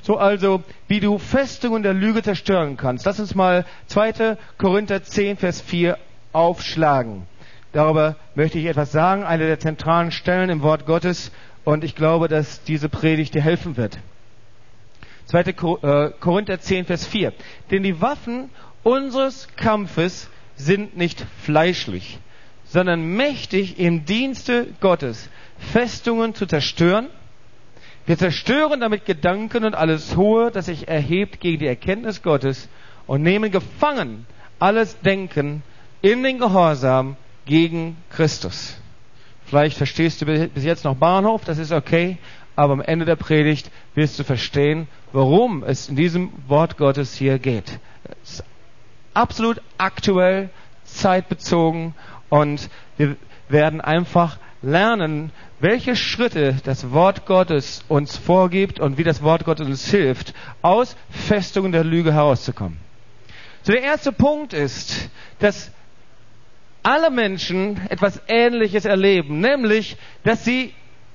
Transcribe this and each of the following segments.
So also, wie du Festungen der Lüge zerstören kannst. Lass uns mal 2. Korinther 10, Vers 4 aufschlagen. Darüber möchte ich etwas sagen, eine der zentralen Stellen im Wort Gottes. Und ich glaube, dass diese Predigt dir helfen wird. 2. Korinther 10, Vers 4. Denn die Waffen unseres Kampfes sind nicht fleischlich, sondern mächtig im Dienste Gottes, Festungen zu zerstören. Wir zerstören damit Gedanken und alles Hohe, das sich erhebt gegen die Erkenntnis Gottes und nehmen gefangen alles Denken in den Gehorsam gegen Christus. Vielleicht verstehst du bis jetzt noch Bahnhof, das ist okay, aber am Ende der Predigt wirst du verstehen, worum es in diesem Wort Gottes hier geht. Es ist absolut aktuell, zeitbezogen und wir werden einfach lernen, welche Schritte das Wort Gottes uns vorgibt und wie das Wort Gottes uns hilft, aus Festungen der Lüge herauszukommen. So, der erste Punkt ist, dass alle Menschen etwas Ähnliches erleben, nämlich, dass sie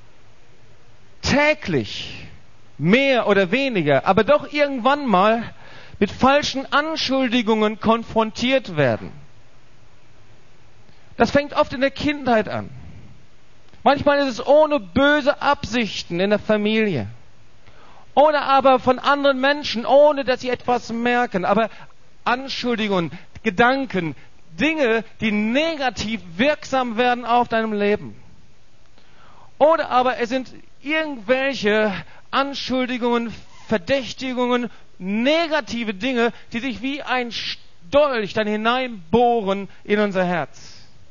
täglich, mehr oder weniger, aber doch irgendwann mal mit falschen Anschuldigungen konfrontiert werden. Das fängt oft in der Kindheit an. Manchmal ist es ohne böse Absichten in der Familie. Oder aber von anderen Menschen, ohne dass sie etwas merken. Aber Anschuldigungen, Gedanken, Dinge, die negativ wirksam werden auf deinem Leben. Oder aber es sind irgendwelche Anschuldigungen, Verdächtigungen, negative Dinge, die sich wie ein Dolch dann hineinbohren in unser Herz.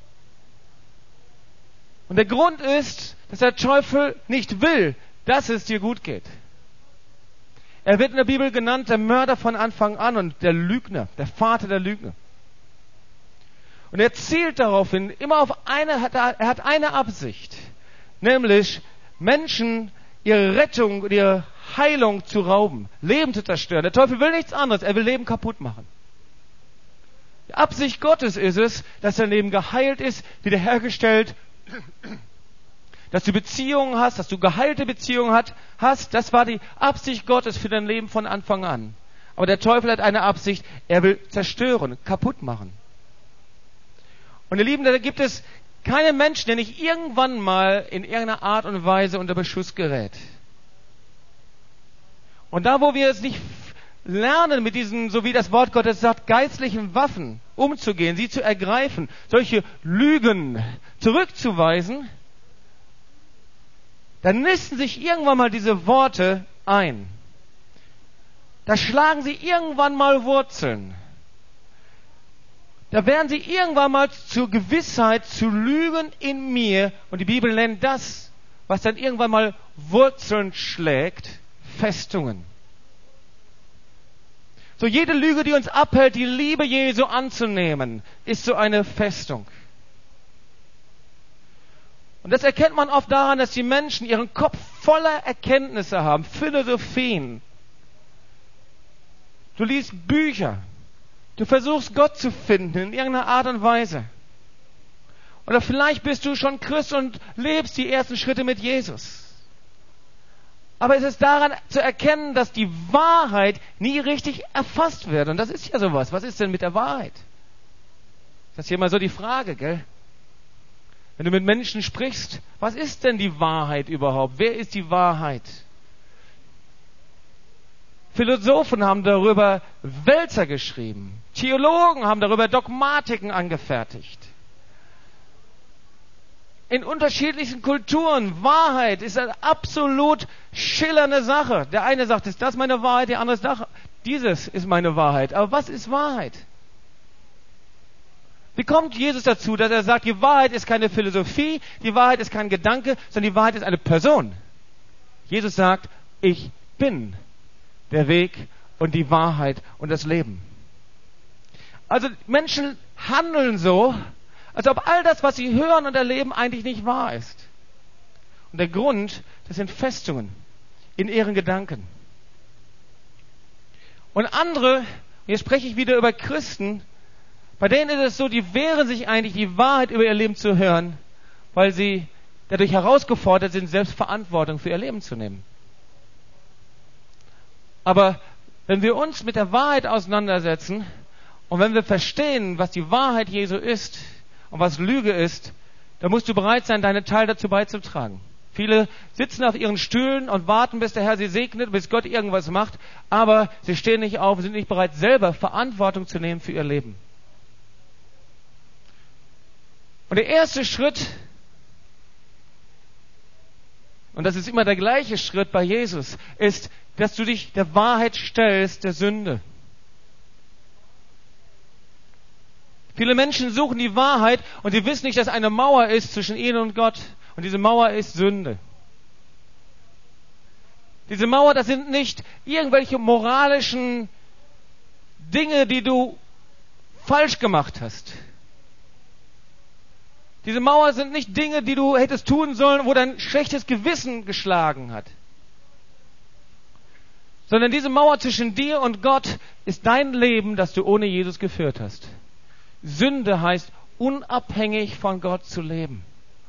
Und der Grund ist, dass der Teufel nicht will, dass es dir gut geht. Er wird in der Bibel genannt der Mörder von Anfang an und der Lügner, der Vater der Lügner. Und er zielt darauf hin, immer auf er hat eine Absicht, nämlich Menschen ihre Rettung und ihre Heilung zu rauben, Leben zu zerstören. Der Teufel will nichts anderes, er will Leben kaputt machen. Die Absicht Gottes ist es, dass dein Leben geheilt ist, wiederhergestellt, dass du Beziehungen hast, dass du geheilte Beziehungen hast. Das war die Absicht Gottes für dein Leben von Anfang an. Aber der Teufel hat eine Absicht, er will zerstören, kaputt machen. Und ihr Lieben, da gibt es keinen Menschen, der nicht irgendwann mal in irgendeiner Art und Weise unter Beschuss gerät. Und da, wo wir es nicht lernen, mit diesen, so wie das Wort Gottes sagt, geistlichen Waffen umzugehen, sie zu ergreifen, solche Lügen zurückzuweisen, dann nisten sich irgendwann mal diese Worte ein. Da schlagen sie irgendwann mal Wurzeln. Da werden sie irgendwann mal zur Gewissheit, zu Lügen in mir. Und die Bibel nennt das, was dann irgendwann mal Wurzeln schlägt, Festungen. So jede Lüge, die uns abhält, die Liebe Jesu anzunehmen, ist so eine Festung. Und das erkennt man oft daran, dass die Menschen ihren Kopf voller Erkenntnisse haben, Philosophien. Du liest Bücher. Du versuchst Gott zu finden in irgendeiner Art und Weise. Oder vielleicht bist du schon Christ und lebst die ersten Schritte mit Jesus. Aber es ist daran zu erkennen, dass die Wahrheit nie richtig erfasst wird. Und das ist ja sowas. Was ist denn mit der Wahrheit? Das ist hier mal so die Frage, gell? Wenn du mit Menschen sprichst, was ist denn die Wahrheit überhaupt? Wer ist die Wahrheit? Philosophen haben darüber Wälzer geschrieben. Theologen haben darüber Dogmatiken angefertigt. In unterschiedlichsten Kulturen, Wahrheit ist eine absolut schillernde Sache. Der eine sagt, ist das meine Wahrheit? Der andere sagt, dieses ist meine Wahrheit. Aber was ist Wahrheit? Wie kommt Jesus dazu, dass er sagt, die Wahrheit ist keine Philosophie, die Wahrheit ist kein Gedanke, sondern die Wahrheit ist eine Person? Jesus sagt, ich bin der Weg und die Wahrheit und das Leben. Also Menschen handeln so, als ob all das, was sie hören und erleben, eigentlich nicht wahr ist. Und der Grund, das sind Festungen in ihren Gedanken. Und andere, hier spreche ich wieder über Christen, bei denen ist es so, die wehren sich eigentlich, die Wahrheit über ihr Leben zu hören, weil sie dadurch herausgefordert sind, selbst Verantwortung für ihr Leben zu nehmen. Aber wenn wir uns mit der Wahrheit auseinandersetzen und wenn wir verstehen, was die Wahrheit Jesu ist und was Lüge ist, dann musst du bereit sein, deinen Teil dazu beizutragen. Viele sitzen auf ihren Stühlen und warten, bis der Herr sie segnet, bis Gott irgendwas macht, aber sie stehen nicht auf, sind nicht bereit, selber Verantwortung zu nehmen für ihr Leben. Und der erste Schritt, und das ist immer der gleiche Schritt bei Jesus, ist, dass du dich der Wahrheit stellst, der Sünde. Viele Menschen suchen die Wahrheit und sie wissen nicht, dass eine Mauer ist zwischen ihnen und Gott. Und diese Mauer ist Sünde. Diese Mauer, das sind nicht irgendwelche moralischen Dinge, die du falsch gemacht hast. Diese Mauer sind nicht Dinge, die du hättest tun sollen, wo dein schlechtes Gewissen geschlagen hat. Sondern diese Mauer zwischen dir und Gott ist dein Leben, das du ohne Jesus geführt hast. Sünde heißt, unabhängig von Gott zu leben.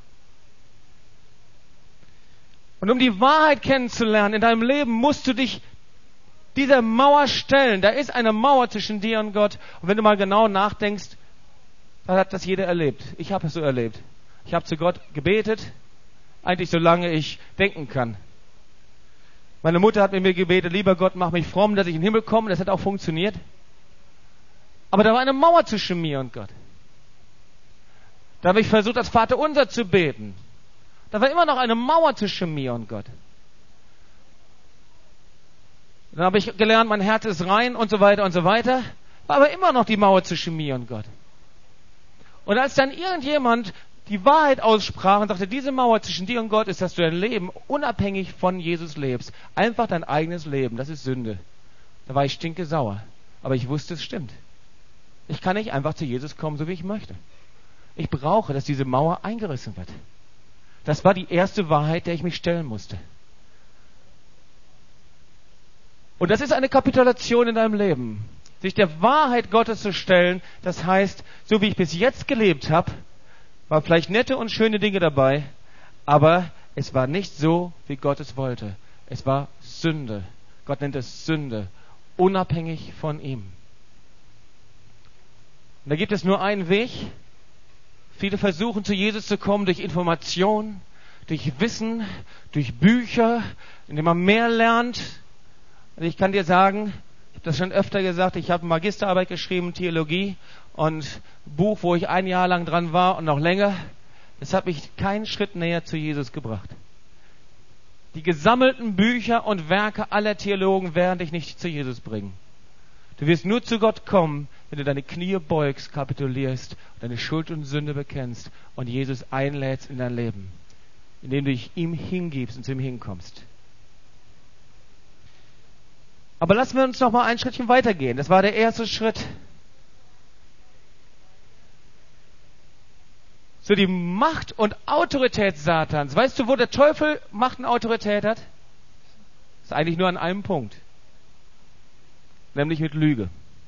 Und um die Wahrheit kennenzulernen in deinem Leben, musst du dich dieser Mauer stellen. Da ist eine Mauer zwischen dir und Gott. Und wenn du mal genau nachdenkst, dann hat das jeder erlebt. Ich habe es so erlebt. Ich habe zu Gott gebetet, eigentlich solange ich denken kann. Meine Mutter hat mit mir gebetet, lieber Gott, mach mich fromm, dass ich in den Himmel komme. Das hat auch funktioniert. Aber da war eine Mauer zwischen mir und Gott. Da habe ich versucht, das Vaterunser zu beten. Da war immer noch eine Mauer zwischen mir und Gott. Dann habe ich gelernt, mein Herz ist rein und so weiter und so weiter. War aber immer noch die Mauer zwischen mir und Gott. Und als dann irgendjemand die Wahrheit aussprach und sagte, diese Mauer zwischen dir und Gott ist, dass du dein Leben unabhängig von Jesus lebst. Einfach dein eigenes Leben, das ist Sünde. Da war ich stinkesauer. Aber ich wusste, es stimmt. Ich kann nicht einfach zu Jesus kommen, so wie ich möchte. Ich brauche, dass diese Mauer eingerissen wird. Das war die erste Wahrheit, der ich mich stellen musste. Und das ist eine Kapitulation in deinem Leben. Sich der Wahrheit Gottes zu stellen, das heißt, so wie ich bis jetzt gelebt habe, waren vielleicht nette und schöne Dinge dabei, aber es war nicht so, wie Gott es wollte. Es war Sünde. Gott nennt es Sünde, unabhängig von ihm. Und da gibt es nur einen Weg. Viele versuchen zu Jesus zu kommen durch Information, durch Wissen, durch Bücher, indem man mehr lernt. Und ich kann dir sagen, ich habe das schon öfter gesagt, ich habe eine Magisterarbeit geschrieben, Theologie, und ein Buch, wo ich 1 Jahr lang dran war und noch länger. Das hat mich keinen Schritt näher zu Jesus gebracht. Die gesammelten Bücher und Werke aller Theologen werden dich nicht zu Jesus bringen. Du wirst nur zu Gott kommen, wenn du deine Knie beugst, kapitulierst, deine Schuld und Sünde bekennst und Jesus einlädst in dein Leben, indem du dich ihm hingibst und zu ihm hinkommst. Aber lassen wir uns noch mal ein Schrittchen weitergehen. Das war der erste Schritt. So die Macht und Autorität Satans. Weißt du, wo der Teufel Macht und Autorität hat? Das ist eigentlich nur an einem Punkt. Nämlich mit Lüge.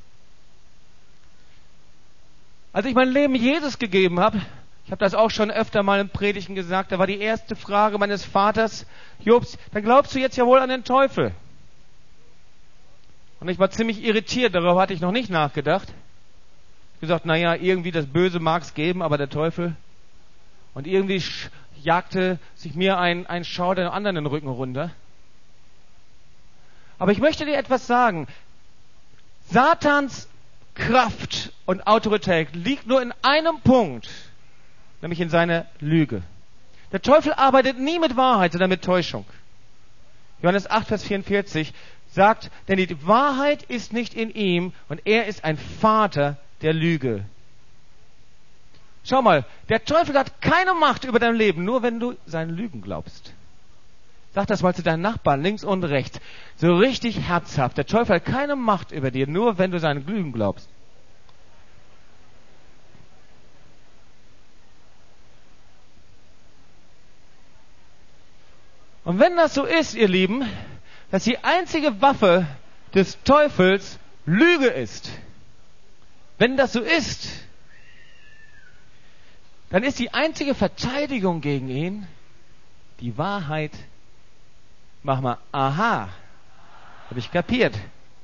Als ich mein Leben Jesus gegeben habe, ich habe das auch schon öfter mal in Predigten gesagt, da war die erste Frage meines Vaters, Jobs, dann glaubst du jetzt ja wohl an den Teufel? Und ich war ziemlich irritiert, darüber hatte ich noch nicht nachgedacht. Ich habe gesagt, naja, irgendwie das Böse mag es geben, aber der Teufel. Und irgendwie jagte sich mir ein Schauder dem anderen den Rücken runter. Aber ich möchte dir etwas sagen. Satans Kraft und Autorität liegt nur in einem Punkt, nämlich in seiner Lüge. Der Teufel arbeitet nie mit Wahrheit, sondern mit Täuschung. Johannes 8, Vers 44 sagt, denn die Wahrheit ist nicht in ihm und er ist ein Vater der Lüge. Schau mal, der Teufel hat keine Macht über dein Leben, nur wenn du seinen Lügen glaubst. Sag das mal zu deinen Nachbarn, links und rechts. So richtig herzhaft. Der Teufel hat keine Macht über dir, nur wenn du seinen Lügen glaubst. Und wenn das so ist, ihr Lieben, dass die einzige Waffe des Teufels Lüge ist, wenn das so ist, dann ist die einzige Verteidigung gegen ihn die Wahrheit. Mach mal, aha. Habe ich kapiert.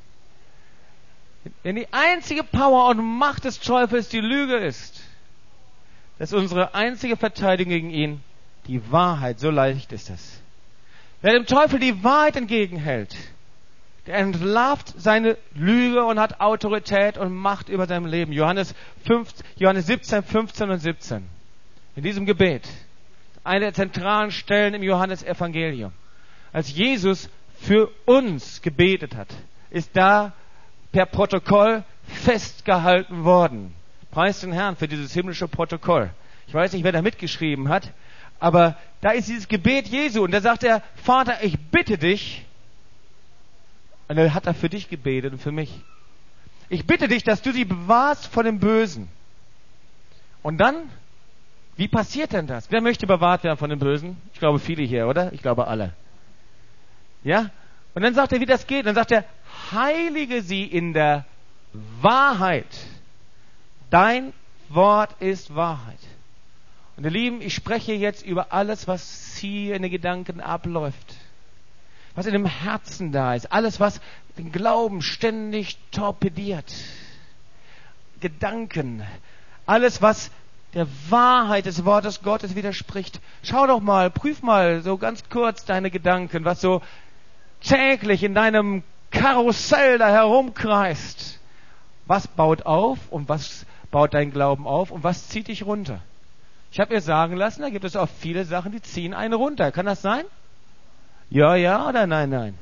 Wenn die einzige Power und Macht des Teufels die Lüge ist, dass unsere einzige Verteidigung gegen ihn die Wahrheit, so leicht ist das. Wer dem Teufel die Wahrheit entgegenhält, der entlarvt seine Lüge und hat Autorität und Macht über sein Leben. Johannes 17, 15 und 17. In diesem Gebet, eine der zentralen Stellen im Johannesevangelium. Als Jesus für uns gebetet hat, ist da per Protokoll festgehalten worden. Preis den Herrn für dieses himmlische Protokoll. Ich weiß nicht, wer da mitgeschrieben hat, aber da ist dieses Gebet Jesu und da sagt er, Vater, ich bitte dich, und er hat er für dich gebetet und für mich. Ich bitte dich, dass du sie bewahrst vor dem Bösen. Und dann, wie passiert denn das? Wer möchte bewahrt werden von dem Bösen? Ich glaube viele hier, oder? Ich glaube alle. Ja? Und dann sagt er, wie das geht. Dann sagt er, heilige sie in der Wahrheit. Dein Wort ist Wahrheit. Und ihr Lieben, ich spreche jetzt über alles, was hier in den Gedanken abläuft. Was in dem Herzen da ist. Alles, was den Glauben ständig torpediert. Gedanken. Alles, was der Wahrheit des Wortes Gottes widerspricht. Schau doch mal, prüf mal so ganz kurz deine Gedanken, was so täglich in deinem Karussell da herumkreist. Was baut auf und was baut dein Glauben auf und was zieht dich runter? Ich habe mir sagen lassen, da gibt es auch viele Sachen, die ziehen einen runter. Kann das sein? Ja, ja oder nein, nein?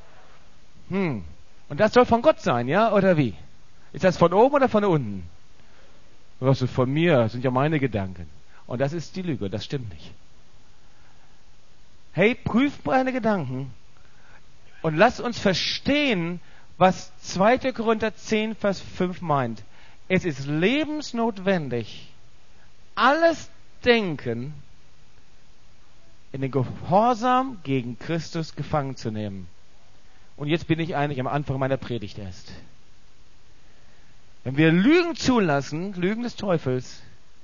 Und das soll von Gott sein, ja oder wie? Ist das von oben oder von unten? Das ist von mir, das sind ja meine Gedanken. Und das ist die Lüge, das stimmt nicht. Hey, prüf deine Gedanken und lass uns verstehen, was 2. Korinther 10, Vers 5 meint. Es ist lebensnotwendig, alles Denken in den Gehorsam gegen Christus gefangen zu nehmen. Und jetzt bin ich eigentlich am Anfang meiner Predigt erst. Wenn wir Lügen zulassen, Lügen des Teufels,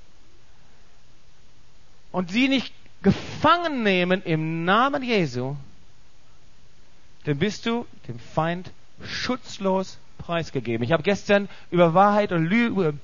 und sie nicht gefangen nehmen im Namen Jesu, dann bist du dem Feind schutzlos preisgegeben. Ich habe gestern über Wahrheit und Lüge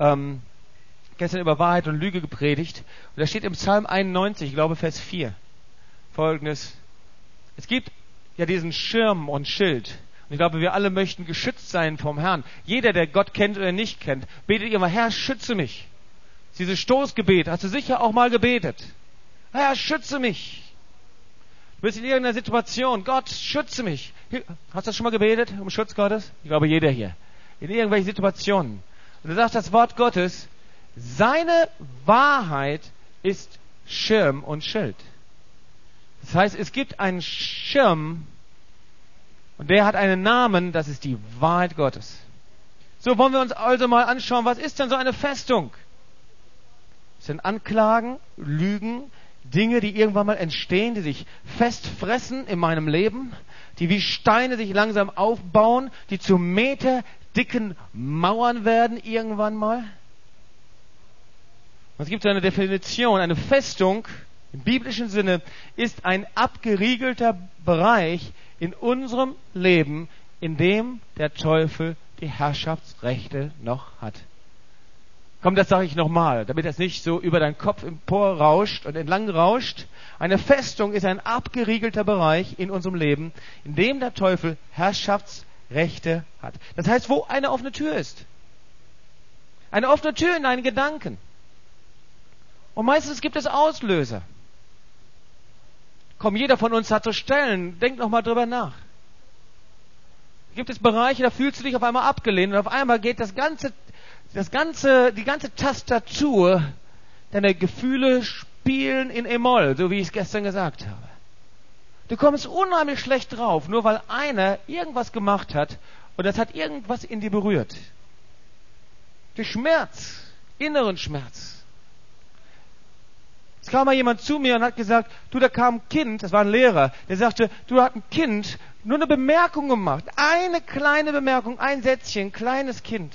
gepredigt. Und da steht im Psalm 91, ich glaube Vers 4, Folgendes. Es gibt ja diesen Schirm und Schild. Und ich glaube, wir alle möchten geschützt sein vom Herrn. Jeder, der Gott kennt oder nicht kennt, betet immer, Herr, schütze mich. Dieses Stoßgebet hast du sicher auch mal gebetet. Herr, schütze mich. Du bist in irgendeiner Situation. Gott, schütze mich. Hast du das schon mal gebetet um Schutz Gottes? Ich glaube, jeder hier. In irgendwelchen Situationen. Und du sagst das Wort Gottes, seine Wahrheit ist Schirm und Schild. Das heißt, es gibt einen Schirm und der hat einen Namen, das ist die Wahrheit Gottes. So, wollen wir uns also mal anschauen, was ist denn so eine Festung? Das sind Anklagen, Lügen, Dinge, die irgendwann mal entstehen, die sich festfressen in meinem Leben, die wie Steine sich langsam aufbauen, die zu meterdicken Mauern werden irgendwann mal. Und es gibt so eine Definition, eine Festung im biblischen Sinne ist ein abgeriegelter Bereich in unserem Leben, in dem der Teufel die Herrschaftsrechte noch hat. Komm, das sage ich nochmal, damit das nicht so über deinen Kopf emporrauscht und entlang rauscht. Eine Festung ist ein abgeriegelter Bereich in unserem Leben, in dem der Teufel Herrschaftsrechte hat. Das heißt, wo eine offene Tür ist. Eine offene Tür in deinen Gedanken. Und meistens gibt es Auslöser. Komm, jeder von uns hat so Stellen. Denk noch mal drüber nach. Gibt es Bereiche, da fühlst du dich auf einmal abgelehnt und auf einmal geht die ganze Tastatur deiner Gefühle spielen in E-Moll, so wie ich es gestern gesagt habe. Du kommst unheimlich schlecht drauf, nur weil einer irgendwas gemacht hat und das hat irgendwas in dir berührt. Durch Schmerz, inneren Schmerz. Es kam mal jemand zu mir und hat gesagt, du, da kam ein Kind, das war ein Lehrer, der sagte, du, da hat ein Kind nur eine Bemerkung gemacht. Eine kleine Bemerkung, ein Sätzchen, kleines Kind.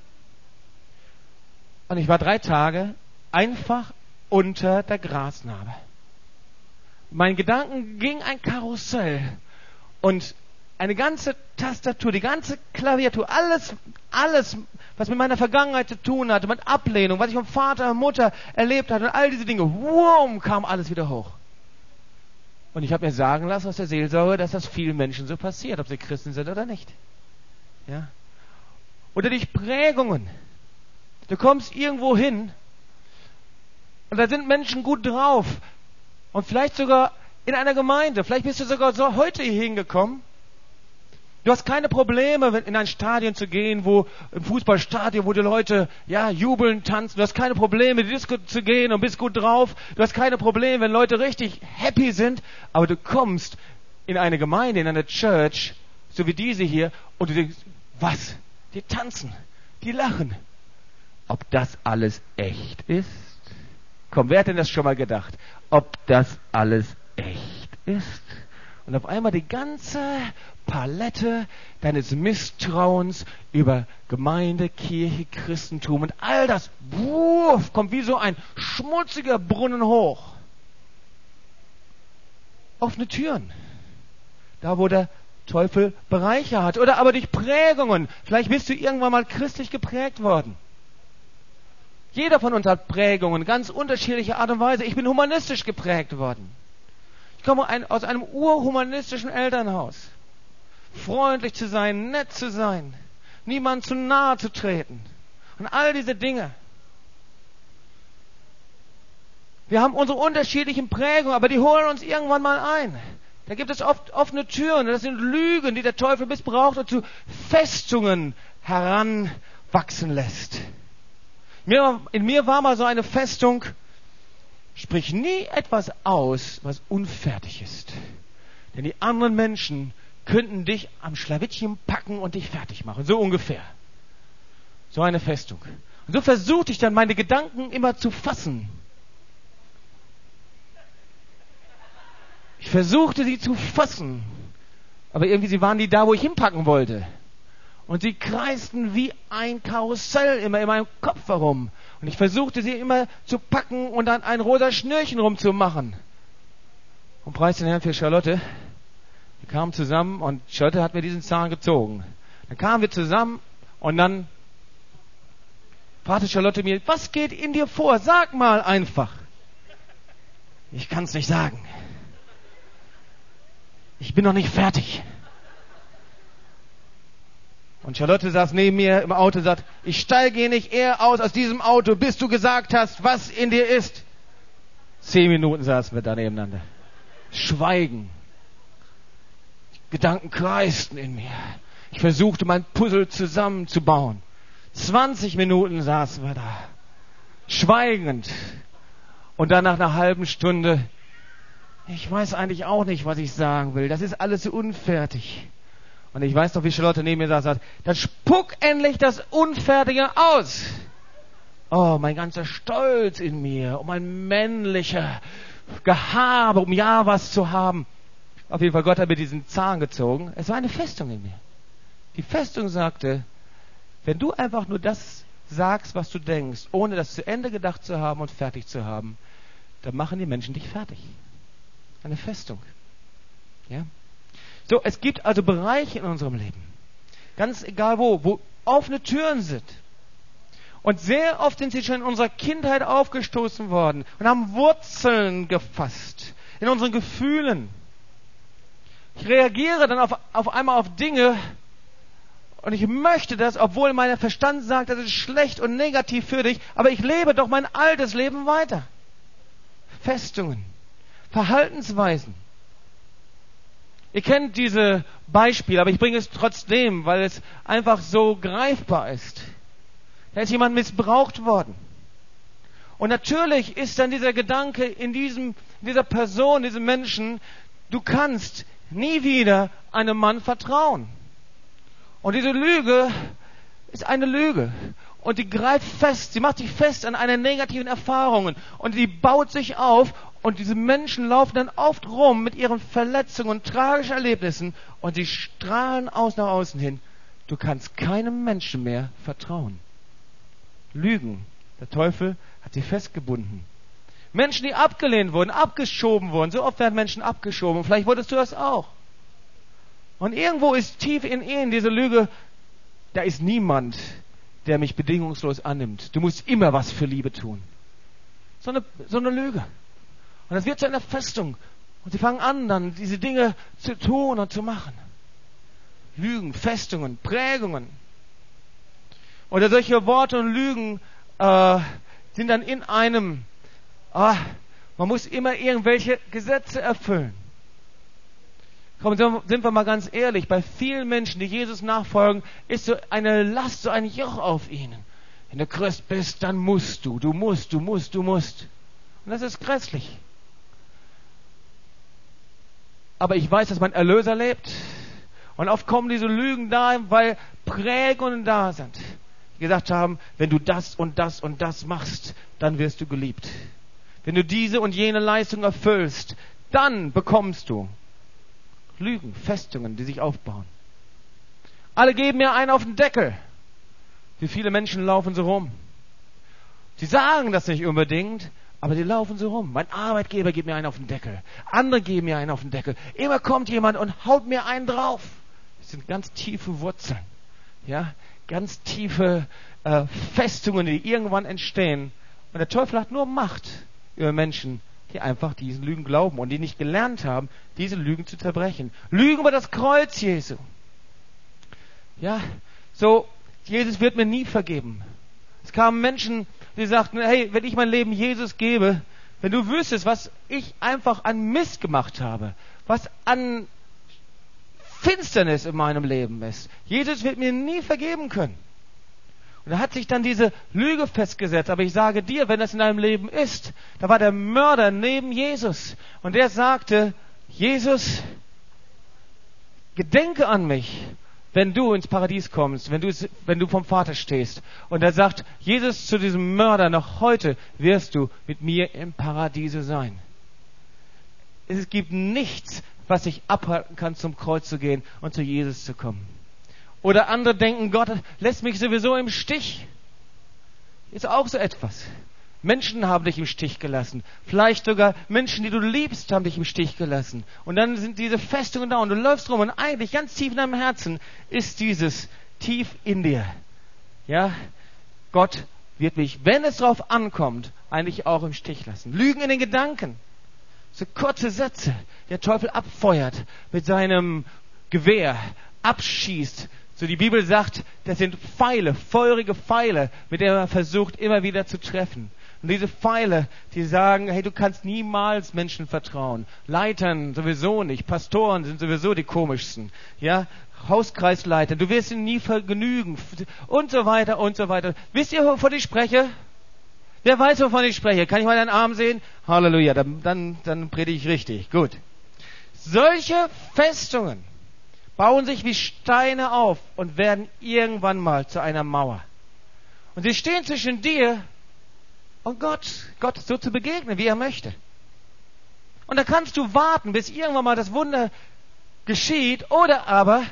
Und ich war 3 Tage einfach unter der Grasnarbe. Mein Gedanken ging ein Karussell. Und eine ganze Tastatur, die ganze Klaviatur, alles, was mit meiner Vergangenheit zu tun hatte, mit Ablehnung, was ich vom Vater und Mutter erlebt hatte und all diese Dinge, wumm, kam alles wieder hoch. Und ich habe mir sagen lassen aus der Seelsorge, dass das vielen Menschen so passiert, ob sie Christen sind oder nicht. Ja? Oder durch Prägungen. Du kommst irgendwo hin und da sind Menschen gut drauf. Und vielleicht sogar in einer Gemeinde. Vielleicht bist du sogar so heute hier hingekommen. Du hast keine Probleme, in ein Stadion zu gehen, im Fußballstadion, wo die Leute jubeln, tanzen. Du hast keine Probleme, in die Disco zu gehen und bist gut drauf. Du hast keine Probleme, wenn Leute richtig happy sind. Aber du kommst in eine Gemeinde, in eine Church, so wie diese hier, und du denkst, was? Die tanzen, die lachen. Ob das alles echt ist? Komm, wer hat denn das schon mal gedacht? Ob das alles echt ist? Und auf einmal die ganze Palette deines Misstrauens über Gemeinde, Kirche, Christentum und all das, kommt wie so ein schmutziger Brunnen hoch. Offene Türen. Da, wo der Teufel Bereiche hat. Oder aber durch Prägungen. Vielleicht bist du irgendwann mal christlich geprägt worden. Jeder von uns hat Prägungen, ganz unterschiedliche Art und Weise. Ich bin humanistisch geprägt worden. Ich komme aus einem urhumanistischen Elternhaus. Freundlich zu sein, nett zu sein, niemandem zu nahe zu treten. Und all diese Dinge. Wir haben unsere unterschiedlichen Prägungen, aber die holen uns irgendwann mal ein. Da gibt es oft offene Türen. Das sind Lügen, die der Teufel missbraucht und zu Festungen heranwachsen lässt. In mir war mal so eine Festung, sprich nie etwas aus, was unfertig ist. Denn die anderen Menschen könnten dich am Schlawittchen packen und dich fertig machen. So ungefähr. So eine Festung. Und so versuchte ich dann meine Gedanken immer zu fassen. Ich versuchte sie zu fassen. Aber irgendwie sie waren nie da, wo ich hinpacken wollte. Und sie kreisten wie ein Karussell immer in meinem Kopf herum. Und ich versuchte sie immer zu packen und dann ein rosa Schnürchen rumzumachen. Und preis den Herrn für Charlotte. Wir kamen zusammen und Charlotte hat mir diesen Zahn gezogen. Dann kamen wir zusammen und dann fragte Charlotte mir, was geht in dir vor? Sag mal einfach. Ich kann es nicht sagen. Ich bin noch nicht fertig. Und Charlotte saß neben mir im Auto und sagt, ich steige nicht eher aus diesem Auto, bis du gesagt hast, was in dir ist. 10 Minuten saßen wir da nebeneinander. Schweigen. Gedanken kreisten in mir. Ich versuchte, mein Puzzle zusammenzubauen. 20 Minuten saßen wir da. Schweigend. Und dann nach einer halben Stunde, ich weiß eigentlich auch nicht, was ich sagen will. Das ist alles so unfertig. Und ich weiß noch, wie Charlotte neben mir saß und sagt, dann spuck endlich das Unfertige aus. Oh, mein ganzer Stolz in mir, um ein männlicher Gehabe, um ja was zu haben. Auf jeden Fall, Gott hat mir diesen Zahn gezogen. Es war eine Festung in mir. Die Festung sagte, wenn du einfach nur das sagst, was du denkst, ohne das zu Ende gedacht zu haben und fertig zu haben, dann machen die Menschen dich fertig. Eine Festung. Ja? So, es gibt also Bereiche in unserem Leben, ganz egal wo offene Türen sind. Und sehr oft sind sie schon in unserer Kindheit aufgestoßen worden und haben Wurzeln gefasst in unseren Gefühlen. Ich reagiere dann auf einmal auf Dinge und ich möchte das, obwohl mein Verstand sagt, das ist schlecht und negativ für dich, aber ich lebe doch mein altes Leben weiter. Festungen, Verhaltensweisen. Ihr kennt diese Beispiele, aber ich bringe es trotzdem, weil es einfach so greifbar ist. Da ist jemand missbraucht worden. Und natürlich ist dann dieser Gedanke in dieser Person, diesem Menschen, du kannst nie wieder einem Mann vertrauen. Und diese Lüge ist eine Lüge. Und die greift fest, sie macht sich fest an einer negativen Erfahrung. Und die baut sich auf. Und diese Menschen laufen dann oft rum mit ihren Verletzungen und tragischen Erlebnissen und sie strahlen nach außen hin. Du kannst keinem Menschen mehr vertrauen. Lügen. Der Teufel hat sie festgebunden. Menschen, die abgelehnt wurden, abgeschoben wurden. So oft werden Menschen abgeschoben. Vielleicht wurdest du das auch. Und irgendwo ist tief in ihnen diese Lüge, da ist niemand, der mich bedingungslos annimmt. Du musst immer was für Liebe tun. So eine Lüge. Und das wird zu einer Festung. Und sie fangen an, dann diese Dinge zu tun und zu machen. Lügen, Festungen, Prägungen. Oder solche Worte und Lügen sind dann in einem, man muss immer irgendwelche Gesetze erfüllen. Komm, sind wir mal ganz ehrlich, bei vielen Menschen, die Jesus nachfolgen, ist so eine Last, so ein Joch auf ihnen. Wenn du Christ bist, dann musst du. Du musst. Und das ist grässlich. Aber ich weiß, dass mein Erlöser lebt. Und oft kommen diese Lügen da, weil Prägungen da sind. Die gesagt haben, wenn du das und das und das machst, dann wirst du geliebt. Wenn du diese und jene Leistung erfüllst, dann bekommst du. Lügen, Festungen, die sich aufbauen. Alle geben mir einen auf den Deckel. Wie viele Menschen laufen so rum? Sie sagen das nicht unbedingt, aber sie laufen so rum. Mein Arbeitgeber gibt mir einen auf den Deckel. Andere geben mir einen auf den Deckel. Immer kommt jemand und haut mir einen drauf. Das sind ganz tiefe Wurzeln. Ja, ganz tiefe Festungen, die irgendwann entstehen. Und der Teufel hat nur Macht über Menschen, die einfach diesen Lügen glauben und die nicht gelernt haben, diese Lügen zu zerbrechen. Lügen über das Kreuz Jesu. Ja, so, Jesus wird mir nie vergeben. Es kamen Menschen, die sagten, hey, wenn ich mein Leben Jesus gebe, wenn du wüsstest, was ich einfach an Mist gemacht habe, was an Finsternis in meinem Leben ist, Jesus wird mir nie vergeben können. Und da hat sich dann diese Lüge festgesetzt. Aber ich sage dir, wenn das in deinem Leben ist, da war der Mörder neben Jesus. Und der sagte, Jesus, gedenke an mich, wenn du ins Paradies kommst, wenn du vom Vater stehst. Und er sagt, Jesus zu diesem Mörder, noch heute wirst du mit mir im Paradiese sein. Es gibt nichts, was dich abhalten kann, zum Kreuz zu gehen und zu Jesus zu kommen. Oder andere denken, Gott lässt mich sowieso im Stich. Ist auch so etwas. Menschen haben dich im Stich gelassen. Vielleicht sogar Menschen, die du liebst, haben dich im Stich gelassen. Und dann sind diese Festungen da und du läufst rum und eigentlich ganz tief in deinem Herzen ist dieses tief in dir. Ja, Gott wird mich, wenn es drauf ankommt, eigentlich auch im Stich lassen. Lügen in den Gedanken. So kurze Sätze, der Teufel abfeuert mit seinem Gewehr, abschießt. So die Bibel sagt, das sind Pfeile, feurige Pfeile, mit denen man versucht, immer wieder zu treffen. Und diese Pfeile, die sagen, hey, du kannst niemals Menschen vertrauen. Leitern sowieso nicht, Pastoren sind sowieso die komischsten. Ja, Hauskreisleiter, du wirst ihnen nie genügen. Und so weiter und so weiter. Wisst ihr, wovon ich spreche? Wer weiß, wovon ich spreche? Kann ich mal deinen Arm sehen? Halleluja, dann predige ich richtig. Gut. Solche Festungen bauen sich wie Steine auf und werden irgendwann mal zu einer Mauer. Und sie stehen zwischen dir und Gott so zu begegnen, wie er möchte. Und da kannst du warten, bis irgendwann mal das Wunder geschieht, oder aber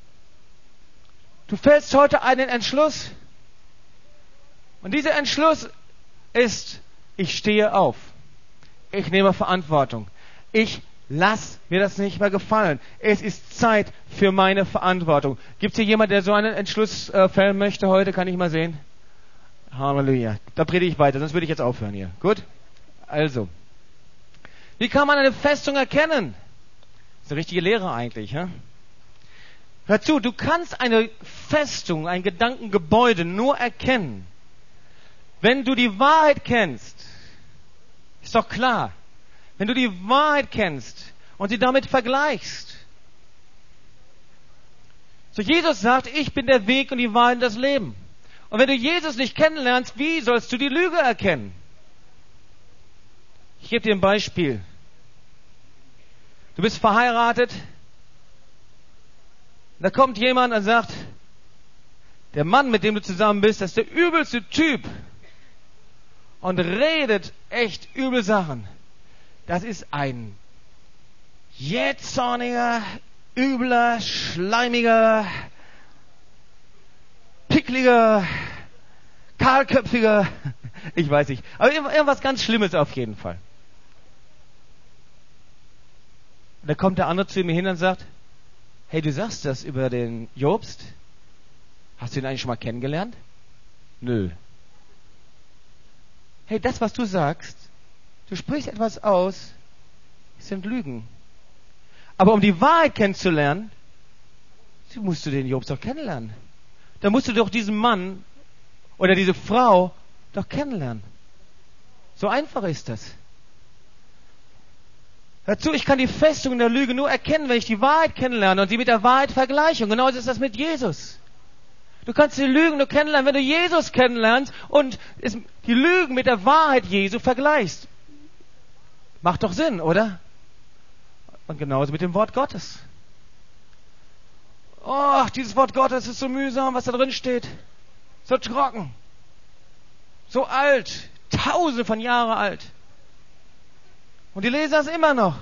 du fällst heute einen Entschluss. Und dieser Entschluss ist, ich stehe auf. Ich nehme Verantwortung. Ich lass mir das nicht mehr gefallen. Es ist Zeit für meine Verantwortung. Gibt es hier jemand, der so einen Entschluss fällen möchte heute? Kann ich mal sehen? Halleluja. Da predige ich weiter, sonst würde ich jetzt aufhören hier. Gut? Also. Wie kann man eine Festung erkennen? Das ist eine richtige Lehre eigentlich. Ja? Hör zu, du kannst eine Festung, ein Gedankengebäude nur erkennen, wenn du die Wahrheit kennst. Ist doch klar. Wenn du die Wahrheit kennst und sie damit vergleichst. So Jesus sagt, ich bin der Weg und die Wahrheit und das Leben. Und wenn du Jesus nicht kennenlernst, wie sollst du die Lüge erkennen? Ich gebe dir ein Beispiel. Du bist verheiratet. Da kommt jemand und sagt, der Mann, mit dem du zusammen bist, das ist der übelste Typ. Und redet echt übel Sachen. Das ist ein jähzorniger, übler, schleimiger, pickliger, kahlköpfiger, ich weiß nicht, aber irgendwas ganz Schlimmes auf jeden Fall. Und da kommt der andere zu mir hin und sagt, Hey, du sagst das über den Jobst. Hast du ihn eigentlich schon mal kennengelernt? Nö. Hey, das, was du sagst, du sprichst etwas aus, sind Lügen. Aber um die Wahrheit kennenzulernen, musst du den Jobst doch kennenlernen. Da musst du doch diesen Mann oder diese Frau doch kennenlernen. So einfach ist das. Hör zu, ich kann die Festung der Lüge nur erkennen, wenn ich die Wahrheit kennenlerne und sie mit der Wahrheit vergleiche. Und genauso ist das mit Jesus. Du kannst die Lügen nur kennenlernen, wenn du Jesus kennenlernst und die Lügen mit der Wahrheit Jesu vergleichst. Macht doch Sinn, oder? Und genauso mit dem Wort Gottes. Oh, dieses Wort Gottes ist so mühsam, was da drin steht. So trocken. So alt. Tausende von Jahren alt. Und die lesen das immer noch.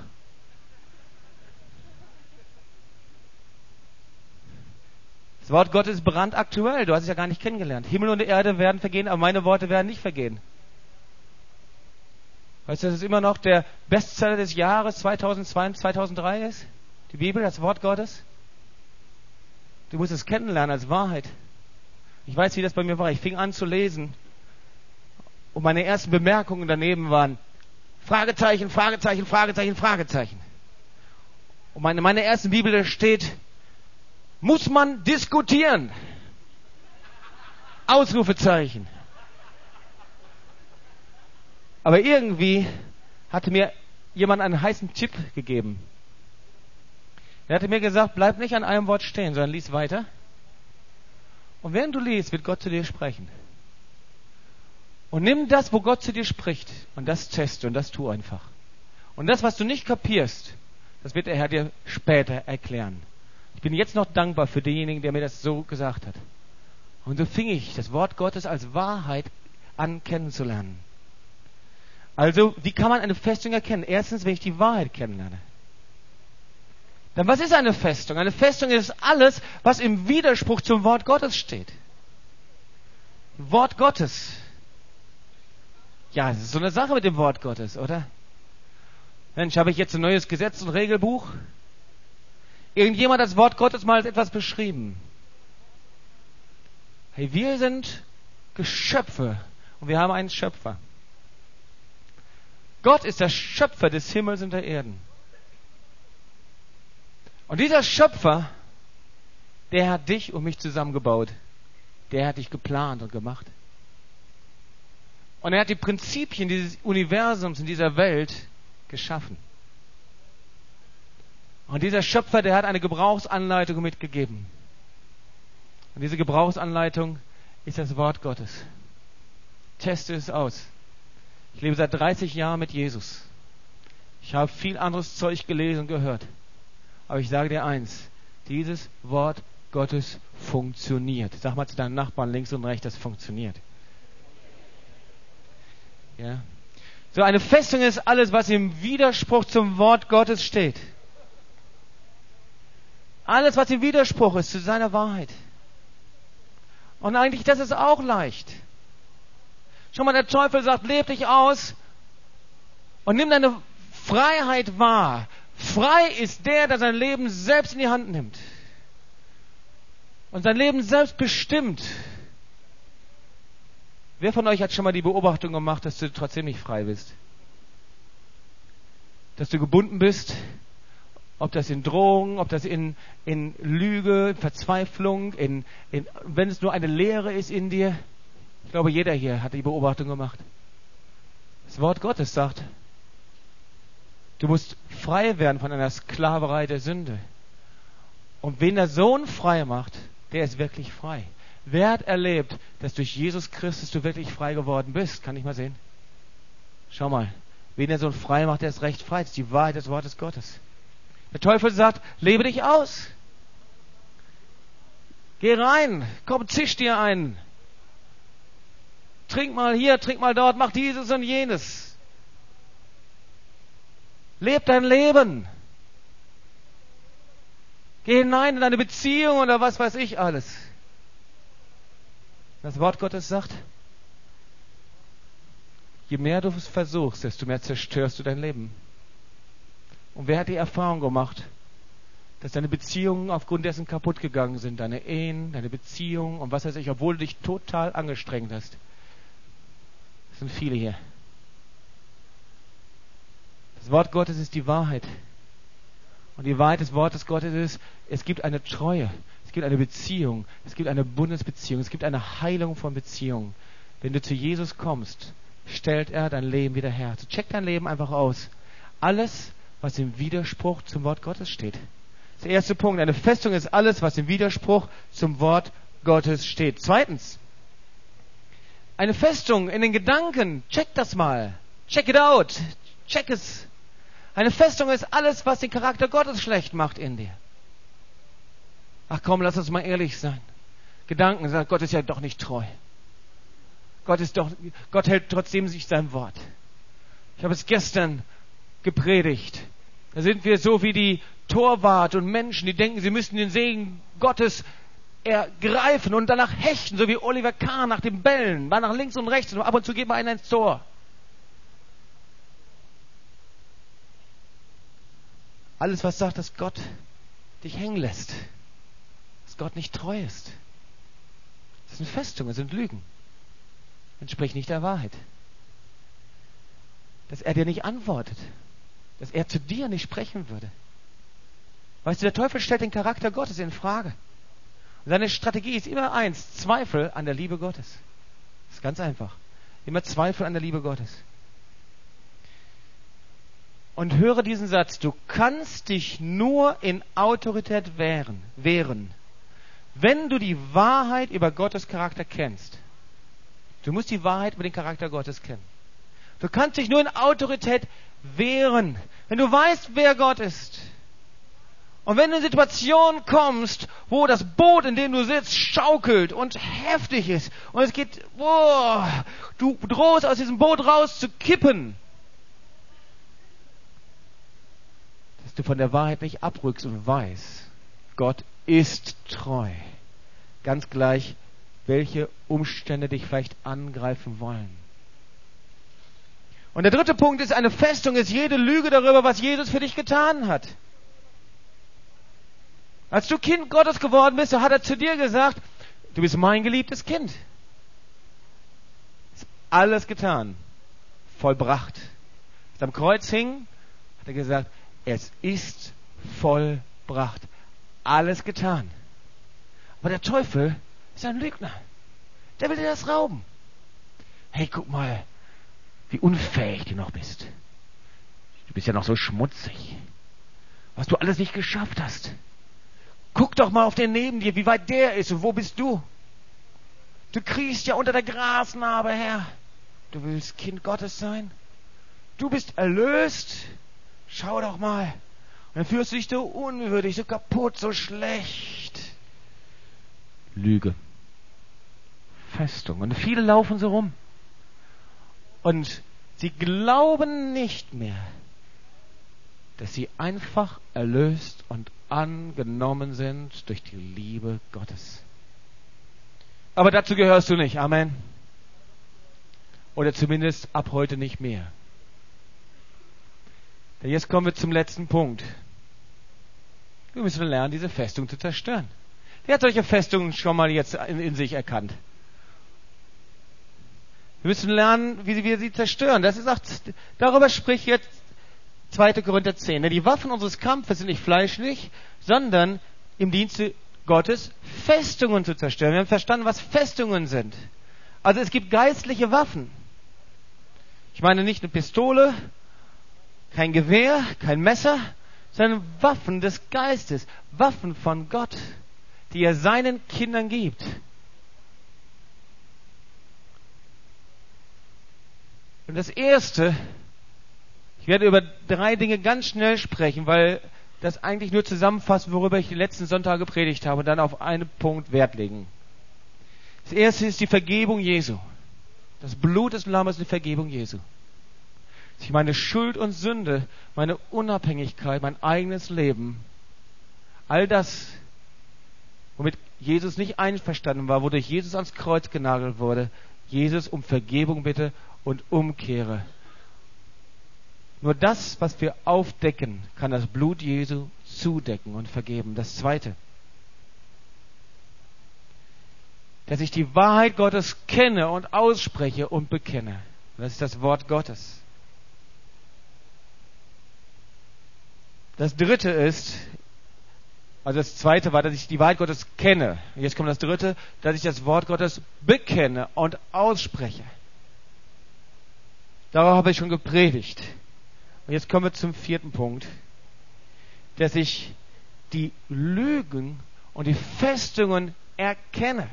Das Wort Gottes ist brandaktuell. Du hast es ja gar nicht kennengelernt. Himmel und Erde werden vergehen, aber meine Worte werden nicht vergehen. Weißt du, dass es immer noch der Bestseller des Jahres 2002, 2003 ist? Die Bibel, das Wort Gottes? Du musst es kennenlernen als Wahrheit. Ich weiß, wie das bei mir war. Ich fing an zu lesen. Und meine ersten Bemerkungen daneben waren Fragezeichen, Fragezeichen, Fragezeichen, Fragezeichen. Und meine ersten Bibel, da steht, muss man diskutieren? Ausrufezeichen. Aber irgendwie hatte mir jemand einen heißen Tipp gegeben. Er hatte mir gesagt, bleib nicht an einem Wort stehen, sondern lies weiter. Und während du liest, wird Gott zu dir sprechen. Und nimm das, wo Gott zu dir spricht, und das teste und das tu einfach. Und das, was du nicht kapierst, das wird der Herr dir später erklären. Ich bin jetzt noch dankbar für denjenigen, der mir das so gesagt hat. Und so fing ich das Wort Gottes als Wahrheit an kennenzulernen. Also, wie kann man eine Festung erkennen? Erstens, wenn ich die Wahrheit kennenlerne. Dann, was ist eine Festung? Eine Festung ist alles, was im Widerspruch zum Wort Gottes steht. Wort Gottes. Ja, es ist so eine Sache mit dem Wort Gottes, oder? Mensch, habe ich jetzt ein neues Gesetz und Regelbuch? Irgendjemand hat das Wort Gottes mal als etwas beschrieben. Hey, wir sind Geschöpfe und wir haben einen Schöpfer. Gott ist der Schöpfer des Himmels und der Erden. Und dieser Schöpfer, der hat dich und mich zusammengebaut. Der hat dich geplant und gemacht. Und er hat die Prinzipien dieses Universums in dieser Welt geschaffen. Und dieser Schöpfer, der hat eine Gebrauchsanleitung mitgegeben. Und diese Gebrauchsanleitung ist das Wort Gottes. Teste es aus. Ich lebe seit 30 Jahren mit Jesus. Ich habe viel anderes Zeug gelesen und gehört. Aber ich sage dir eins, dieses Wort Gottes funktioniert. Sag mal zu deinem Nachbarn links und rechts, das funktioniert. Ja. So eine Festung ist alles, was im Widerspruch zum Wort Gottes steht. Alles, was im Widerspruch ist zu seiner Wahrheit. Und eigentlich, das ist auch leicht. Schau mal, der Teufel sagt, leb dich aus und nimm deine Freiheit wahr. Frei ist der sein Leben selbst in die Hand nimmt. Und sein Leben selbst bestimmt. Wer von euch hat schon mal die Beobachtung gemacht, dass du trotzdem nicht frei bist? Dass du gebunden bist? Ob das in Drohungen, ob das in Lüge, in Verzweiflung, wenn es nur eine Leere ist in dir. Ich glaube, jeder hier hat die Beobachtung gemacht. Das Wort Gottes sagt, du musst frei werden von einer Sklaverei der Sünde. Und wen der Sohn frei macht, der ist wirklich frei. Wer hat erlebt, dass durch Jesus Christus du wirklich frei geworden bist? Kann ich mal sehen? Schau mal. Wen der Sohn frei macht, der ist recht frei. Das ist die Wahrheit des Wortes Gottes. Der Teufel sagt, lebe dich aus. Geh rein. Komm, zisch dir ein. Trink mal hier, trink mal dort, mach dieses und jenes. Leb dein Leben. Geh hinein in deine Beziehung oder was weiß ich alles. Das Wort Gottes sagt, je mehr du es versuchst, desto mehr zerstörst du dein Leben. Und wer hat die Erfahrung gemacht, dass deine Beziehungen aufgrund dessen kaputt gegangen sind, deine Ehen, deine Beziehungen und was weiß ich, obwohl du dich total angestrengt hast. Das sind viele hier. Das Wort Gottes ist die Wahrheit. Und die Wahrheit des Wortes Gottes ist, es gibt eine Treue, es gibt eine Beziehung, es gibt eine Bundesbeziehung, es gibt eine Heilung von Beziehungen. Wenn du zu Jesus kommst, stellt er dein Leben wieder her. So check dein Leben einfach aus. Alles, was im Widerspruch zum Wort Gottes steht. Der erste Punkt, eine Festung ist alles, was im Widerspruch zum Wort Gottes steht. Zweitens, eine Festung in den Gedanken, check das mal. Check it out. Check es. Eine Festung ist alles, was den Charakter Gottes schlecht macht in dir. Ach komm, lass uns mal ehrlich sein. Gedanken sagen, Gott ist ja doch nicht treu. Gott hält trotzdem sich sein Wort. Ich habe es gestern gepredigt. Da sind wir so wie die Torwart und Menschen, die denken, sie müssten den Segen Gottes ergreifen und danach hechten, so wie Oliver Kahn nach den Bällen, war nach links und rechts und ab und zu geht mal einer ins Tor. Alles, was sagt, dass Gott dich hängen lässt, dass Gott nicht treu ist, das sind Festungen, das sind Lügen. Entspricht nicht der Wahrheit. Dass er dir nicht antwortet, dass er zu dir nicht sprechen würde. Weißt du, der Teufel stellt den Charakter Gottes in Frage. Und seine Strategie ist immer eins, Zweifel an der Liebe Gottes. Das ist ganz einfach. Immer Zweifel an der Liebe Gottes. Und höre diesen Satz, du kannst dich nur in Autorität wehren, wenn du die Wahrheit über Gottes Charakter kennst. Du musst die Wahrheit über den Charakter Gottes kennen. Du kannst dich nur in Autorität wehren, wenn du weißt, wer Gott ist. Und wenn du in Situationen kommst, wo das Boot, in dem du sitzt, schaukelt und heftig ist und es geht, du drohst aus diesem Boot raus zu kippen, dass du von der Wahrheit nicht abrückst und weißt, Gott ist treu. Ganz gleich, welche Umstände dich vielleicht angreifen wollen. Und der dritte Punkt ist, eine Festung ist jede Lüge darüber, was Jesus für dich getan hat. Als du Kind Gottes geworden bist, so hat er zu dir gesagt, du bist mein geliebtes Kind. Ist alles getan, vollbracht. Als er am Kreuz hing, hat er gesagt, es ist vollbracht. Alles getan. Aber der Teufel ist ein Lügner. Der will dir das rauben. Hey, guck mal, wie unfähig du noch bist. Du bist ja noch so schmutzig. Was du alles nicht geschafft hast. Guck doch mal auf den neben dir, wie weit der ist und wo bist du? Du kriechst ja unter der Grasnarbe her. Du willst Kind Gottes sein? Du bist erlöst? Schau doch mal. Und dann fühlst du dich so unwürdig, so kaputt, so schlecht. Lüge. Festung. Und viele laufen so rum. Und sie glauben nicht mehr, dass sie einfach erlöst und angenommen sind durch die Liebe Gottes. Aber dazu gehörst du nicht. Amen. Oder zumindest ab heute nicht mehr. Denn jetzt kommen wir zum letzten Punkt. Wir müssen lernen, diese Festung zu zerstören. Wer hat solche Festungen schon mal jetzt in sich erkannt? Wir müssen lernen, wie wir sie zerstören. Das ist auch, darüber spricht jetzt 2. Korinther 10. Denn die Waffen unseres Kampfes sind nicht fleischlich, sondern im Dienste Gottes Festungen zu zerstören. Wir haben verstanden, was Festungen sind. Also es gibt geistliche Waffen. Ich meine nicht eine Pistole, kein Gewehr, kein Messer, sondern Waffen des Geistes, Waffen von Gott, die er seinen Kindern gibt. Und das Erste, ich werde über 3 Dinge ganz schnell sprechen, weil das eigentlich nur zusammenfasst, worüber ich die letzten Sonntage gepredigt habe, und dann auf einen Punkt Wert legen. Das Erste ist die Vergebung Jesu. Das Blut des Lammes ist die Vergebung Jesu. Dass ich meine Schuld und Sünde, meine Unabhängigkeit, mein eigenes Leben, all das, womit Jesus nicht einverstanden war, wodurch Jesus ans Kreuz genagelt wurde, Jesus um Vergebung bitte und umkehre. Nur das, was wir aufdecken, kann das Blut Jesu zudecken und vergeben. Das Zweite, dass ich die Wahrheit Gottes kenne und ausspreche und bekenne. Das ist das Wort Gottes. Das Dritte ist, also das Zweite war, dass ich die Wahrheit Gottes kenne. Jetzt kommt das Dritte, dass ich das Wort Gottes bekenne und ausspreche. Darauf habe ich schon gepredigt. Und jetzt kommen wir zum 4. Punkt, dass ich die Lügen und die Festungen erkenne.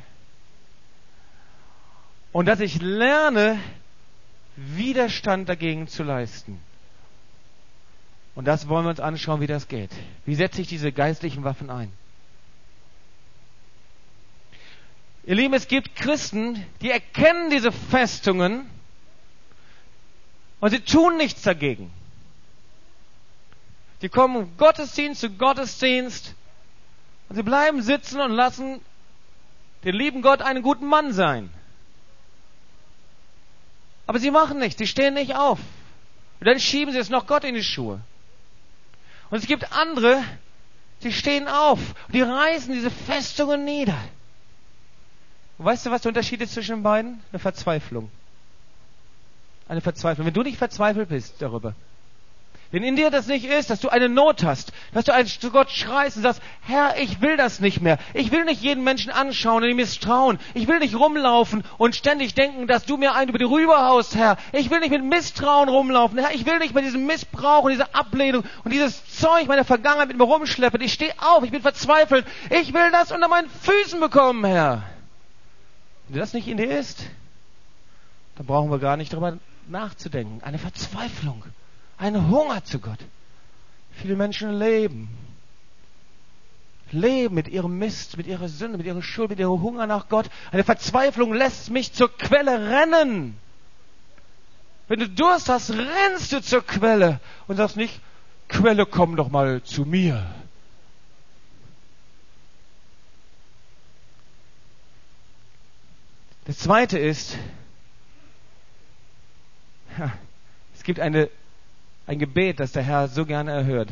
Und dass ich lerne, Widerstand dagegen zu leisten. Und das wollen wir uns anschauen, wie das geht. Wie setze ich diese geistlichen Waffen ein? Ihr Lieben, es gibt Christen, die erkennen diese Festungen und sie tun nichts dagegen. Die kommen Gottesdienst zu Gottesdienst und sie bleiben sitzen und lassen den lieben Gott einen guten Mann sein. Aber sie machen nichts, sie stehen nicht auf. Und dann schieben sie es noch Gott in die Schuhe. Und es gibt andere, die stehen auf und die reißen diese Festungen nieder. Und weißt du, was der Unterschied ist zwischen den beiden? Eine Verzweiflung. Eine Verzweiflung. Wenn du nicht verzweifelt bist darüber, wenn in dir das nicht ist, dass du eine Not hast, dass du zu Gott schreist und sagst, Herr, ich will das nicht mehr. Ich will nicht jeden Menschen anschauen und ihm misstrauen. Ich will nicht rumlaufen und ständig denken, dass du mir einen über die Rübe haust, Herr. Ich will nicht mit Misstrauen rumlaufen, Herr. Ich will nicht mit diesem Missbrauch und dieser Ablehnung und dieses Zeug meiner Vergangenheit mit mir rumschleppen. Ich stehe auf, ich bin verzweifelt. Ich will das unter meinen Füßen bekommen, Herr. Wenn das nicht in dir ist, dann brauchen wir gar nicht darüber nachzudenken. Eine Verzweiflung. Ein Hunger zu Gott. Viele Menschen leben mit ihrem Mist, mit ihrer Sünde, mit ihrer Schuld, mit ihrem Hunger nach Gott. Eine Verzweiflung lässt mich zur Quelle rennen. Wenn du Durst hast, rennst du zur Quelle und sagst nicht, Quelle, komm doch mal zu mir. Das Zweite ist, es gibt ein Gebet, das der Herr so gerne erhört.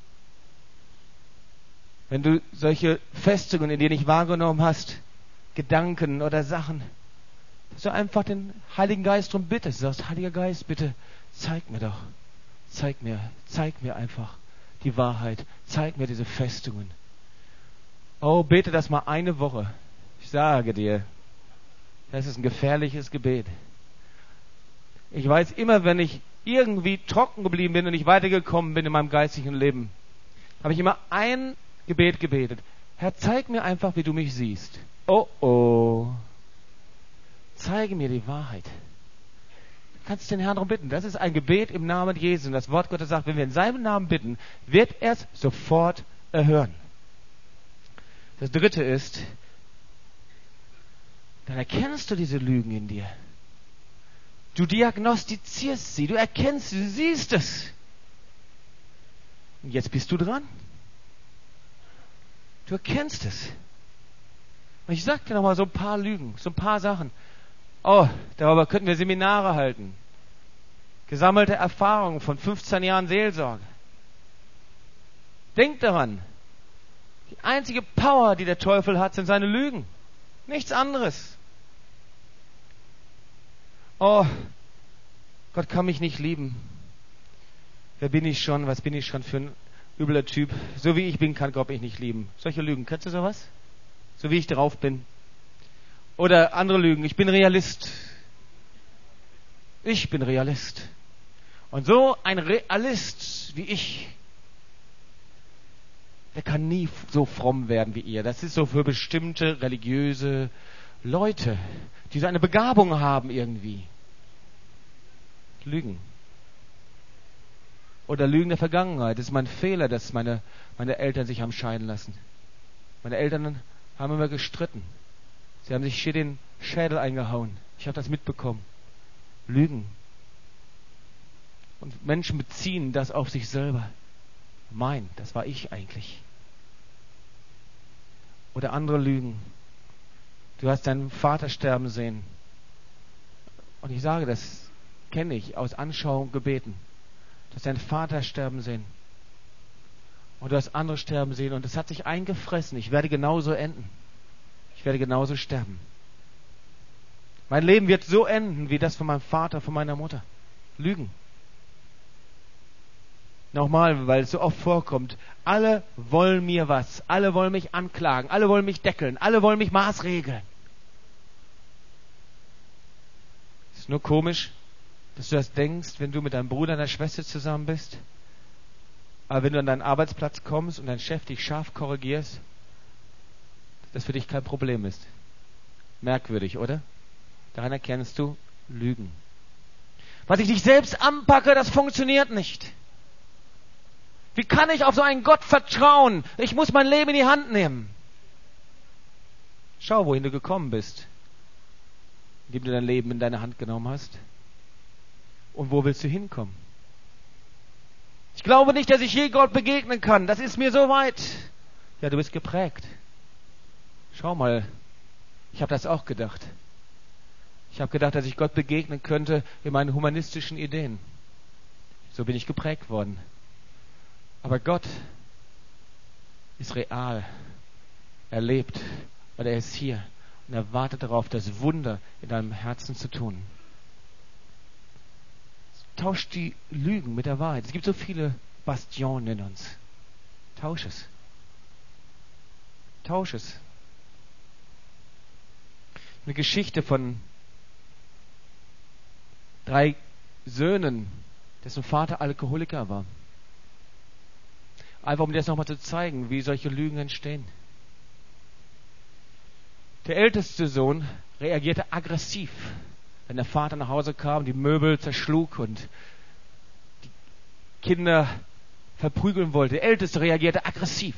Wenn du solche Festungen in dir nicht wahrgenommen hast, Gedanken oder Sachen, dass du einfach den Heiligen Geist darum bittest. Du sagst, Heiliger Geist, bitte, zeig mir doch. Zeig mir einfach die Wahrheit. Zeig mir diese Festungen. Oh, bete das mal eine Woche. Ich sage dir, das ist ein gefährliches Gebet. Ich weiß immer, wenn ich irgendwie trocken geblieben bin und nicht weitergekommen bin in meinem geistigen Leben, habe ich immer ein Gebet gebetet. Herr, zeig mir einfach, wie du mich siehst. Oh. Zeige mir die Wahrheit. Du kannst den Herrn darum bitten. Das ist ein Gebet im Namen Jesu. Und das Wort Gottes sagt, wenn wir in seinem Namen bitten, wird er es sofort erhören. Das Dritte ist, dann erkennst du diese Lügen in dir. Du diagnostizierst sie, du erkennst sie, du siehst es. Und jetzt bist du dran. Du erkennst es. Und ich sag dir nochmal so ein paar Lügen, so ein paar Sachen. Oh, darüber könnten wir Seminare halten. Gesammelte Erfahrungen von 15 Jahren Seelsorge. Denk daran. Die einzige Power, die der Teufel hat, sind seine Lügen. Nichts anderes. Oh, Gott kann mich nicht lieben. Wer bin ich schon? Was bin ich schon für ein übler Typ? So wie ich bin, kann Gott mich nicht lieben. Solche Lügen, kennst du sowas? So wie ich drauf bin. Oder andere Lügen, ich bin Realist. Ich bin Realist. Und so ein Realist wie ich, der kann nie so fromm werden wie ihr. Das ist so für bestimmte religiöse Leute, die so eine Begabung haben irgendwie. Lügen. Oder Lügen der Vergangenheit. Das ist mein Fehler, dass meine Eltern sich haben scheiden lassen. Meine Eltern haben immer gestritten. Sie haben sich hier den Schädel eingehauen. Ich habe das mitbekommen. Lügen. Und Menschen beziehen das auf sich selber. Das war ich eigentlich. Oder andere Lügen. Du hast deinen Vater sterben sehen. Und ich sage, das kenne ich aus Anschauung, Gebeten. Du hast deinen Vater sterben sehen. Und du hast andere sterben sehen. Und es hat sich eingefressen. Ich werde genauso enden. Ich werde genauso sterben. Mein Leben wird so enden, wie das von meinem Vater, von meiner Mutter. Lügen. Nochmal, weil es so oft vorkommt. Alle wollen mir was. Alle wollen mich anklagen. Alle wollen mich deckeln. Alle wollen mich maßregeln. Es ist nur komisch, dass du das denkst, wenn du mit deinem Bruder und deiner Schwester zusammen bist. Aber wenn du an deinen Arbeitsplatz kommst und dein Chef dich scharf korrigierst, das für dich kein Problem ist. Merkwürdig, oder? Daran erkennst du Lügen. Was ich nicht selbst anpacke, das funktioniert nicht. Wie kann ich auf so einen Gott vertrauen? Ich muss mein Leben in die Hand nehmen. Schau, wohin du gekommen bist, indem du dein Leben in deine Hand genommen hast. Und wo willst du hinkommen? Ich glaube nicht, dass ich je Gott begegnen kann. Das ist mir so weit. Ja, du bist geprägt. Schau mal, ich habe das auch gedacht. Ich habe gedacht, dass ich Gott begegnen könnte in meinen humanistischen Ideen. So bin ich geprägt worden. Aber Gott ist real. Er lebt und er ist hier. Und er wartet darauf, das Wunder in deinem Herzen zu tun. Tausch die Lügen mit der Wahrheit. Es gibt so viele Bastionen in uns. Tausch es. Tausch es. Eine Geschichte von 3 Söhnen, dessen Vater Alkoholiker war. Einfach um dir das nochmal zu zeigen, wie solche Lügen entstehen. Der älteste Sohn reagierte aggressiv, wenn der Vater nach Hause kam, die Möbel zerschlug und die Kinder verprügeln wollte. Der Älteste reagierte aggressiv.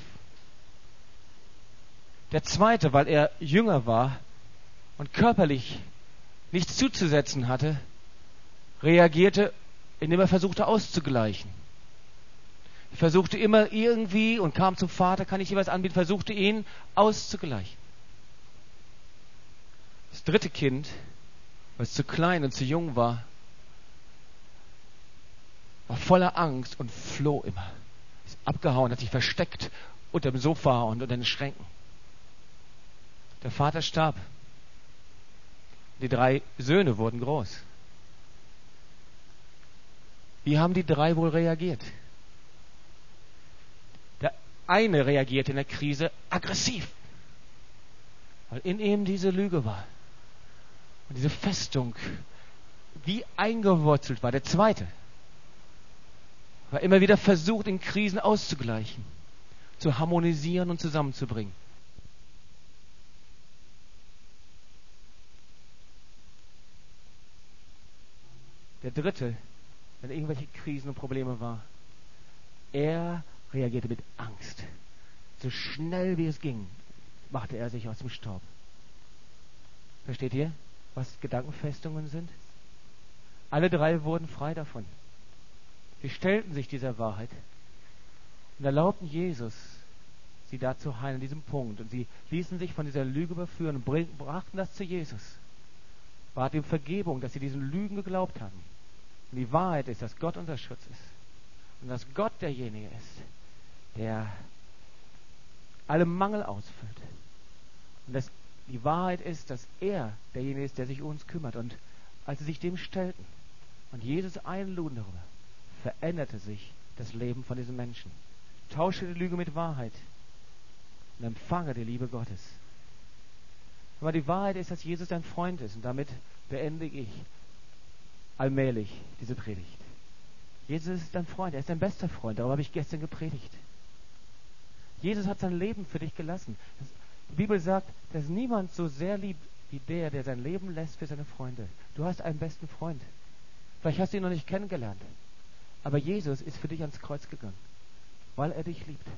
Der Zweite, weil er jünger war und körperlich nichts zuzusetzen hatte, reagierte, indem er versuchte auszugleichen. Er versuchte immer irgendwie und kam zum Vater, kann ich dir was anbieten, versuchte ihn auszugleichen. Das dritte Kind, weil es zu klein und zu jung war, war voller Angst und floh immer. Ist abgehauen, hat sich versteckt unter dem Sofa und unter den Schränken. Der Vater starb. Die 3 Söhne wurden groß. Wie haben die 3 wohl reagiert? Der eine reagierte in der Krise aggressiv, weil in ihm diese Lüge war. Und diese Festung wie eingewurzelt war. Der Zweite war immer wieder versucht, in Krisen auszugleichen, zu harmonisieren und zusammenzubringen. Der Dritte, wenn irgendwelche Krisen und Probleme waren, er reagierte mit Angst. So schnell wie es ging, machte er sich aus dem Staub. Versteht ihr, was Gedankenfestungen sind? Alle 3 wurden frei davon. Sie stellten sich dieser Wahrheit und erlaubten Jesus, sie da zu heilen, an diesem Punkt. Und sie ließen sich von dieser Lüge überführen und brachten das zu Jesus. Bat ihm Vergebung, dass sie diesen Lügen geglaubt haben. Und die Wahrheit ist, dass Gott unser Schutz ist. Und dass Gott derjenige ist, der alle Mangel ausfüllt. Und dass die Wahrheit ist, dass er derjenige ist, der sich um uns kümmert. Und als sie sich dem stellten und Jesus einluden darüber, veränderte sich das Leben von diesen Menschen. Tausche die Lüge mit Wahrheit und empfange die Liebe Gottes. Aber die Wahrheit ist, dass Jesus dein Freund ist. Und damit beende ich allmählich diese Predigt. Jesus ist dein Freund, er ist dein bester Freund. Darüber habe ich gestern gepredigt. Jesus hat sein Leben für dich gelassen. Die Bibel sagt, dass niemand so sehr liebt wie der, der sein Leben lässt für seine Freunde. Du hast einen besten Freund. Vielleicht hast du ihn noch nicht kennengelernt. Aber Jesus ist für dich ans Kreuz gegangen, weil er dich liebt.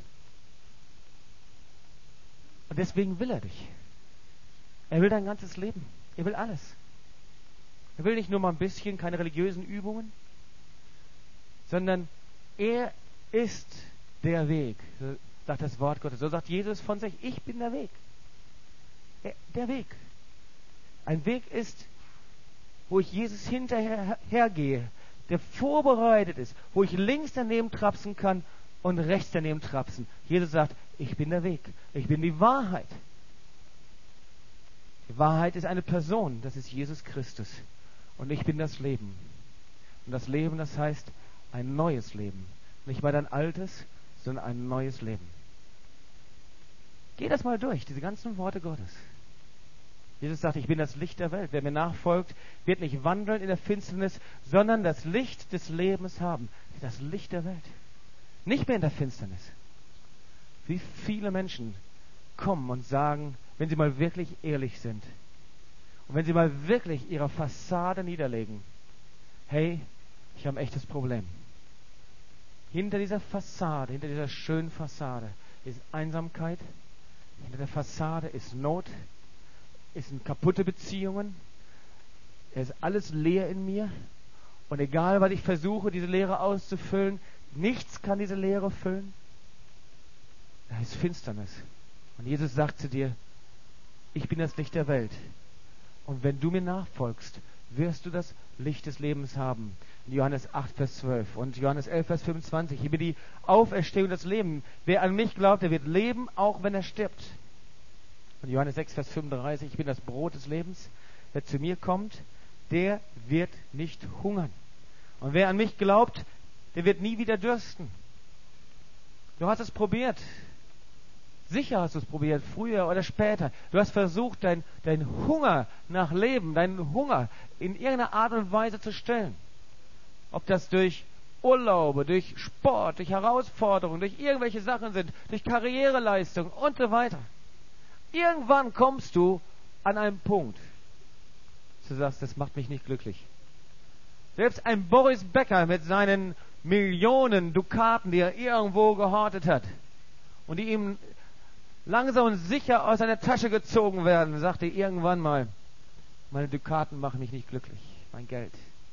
Und deswegen will er dich. Er will dein ganzes Leben. Er will alles. Er will nicht nur mal ein bisschen, keine religiösen Übungen, sondern er ist der Weg, so sagt das Wort Gottes. So sagt Jesus von sich, ich bin der Weg. Der Weg. Ein Weg ist, wo ich Jesus hinterhergehe, der vorbereitet ist, wo ich links daneben trapsen kann und rechts daneben trapsen. Jesus sagt, ich bin der Weg, ich bin die Wahrheit. Die Wahrheit ist eine Person, das ist Jesus Christus. Und ich bin das Leben. Und das Leben, das heißt ein neues Leben. Nicht mehr ein altes, sondern ein neues Leben. Geh das mal durch, diese ganzen Worte Gottes. Jesus sagt, ich bin das Licht der Welt. Wer mir nachfolgt, wird nicht wandeln in der Finsternis, sondern das Licht des Lebens haben. Das Licht der Welt. Nicht mehr in der Finsternis. Wie viele Menschen kommen und sagen, wenn sie mal wirklich ehrlich sind und wenn sie mal wirklich ihre Fassade niederlegen, hey, ich habe ein echtes Problem. Hinter dieser Fassade, hinter dieser schönen Fassade ist Einsamkeit, hinter der Fassade ist Not, sind kaputte Beziehungen, es ist alles leer in mir und egal, was ich versuche, diese Leere auszufüllen, nichts kann diese Leere füllen. Da ist Finsternis. Und Jesus sagt zu dir, ich bin das Licht der Welt. Und wenn du mir nachfolgst, wirst du das Licht des Lebens haben. In Johannes 8, Vers 12 und Johannes 11, Vers 25. Ich bin die Auferstehung des Lebens. Wer an mich glaubt, der wird leben, auch wenn er stirbt. Und Johannes 6, Vers 35. Ich bin das Brot des Lebens. Wer zu mir kommt, der wird nicht hungern. Und wer an mich glaubt, der wird nie wieder dürsten. Du hast es probiert. Sicher hast du es probiert, früher oder später. Du hast versucht, dein Hunger nach Leben, deinen Hunger in irgendeiner Art und Weise zu stillen. Ob das durch Urlaube, durch Sport, durch Herausforderungen, durch irgendwelche Sachen sind, durch Karriereleistung und so weiter. Irgendwann kommst du an einen Punkt, du sagst, das macht mich nicht glücklich. Selbst ein Boris Becker mit seinen Millionen Dukaten, die er irgendwo gehortet hat und die ihm langsam und sicher aus seiner Tasche gezogen werden, sagte irgendwann mal, meine Dukaten machen mich nicht glücklich, mein Geld.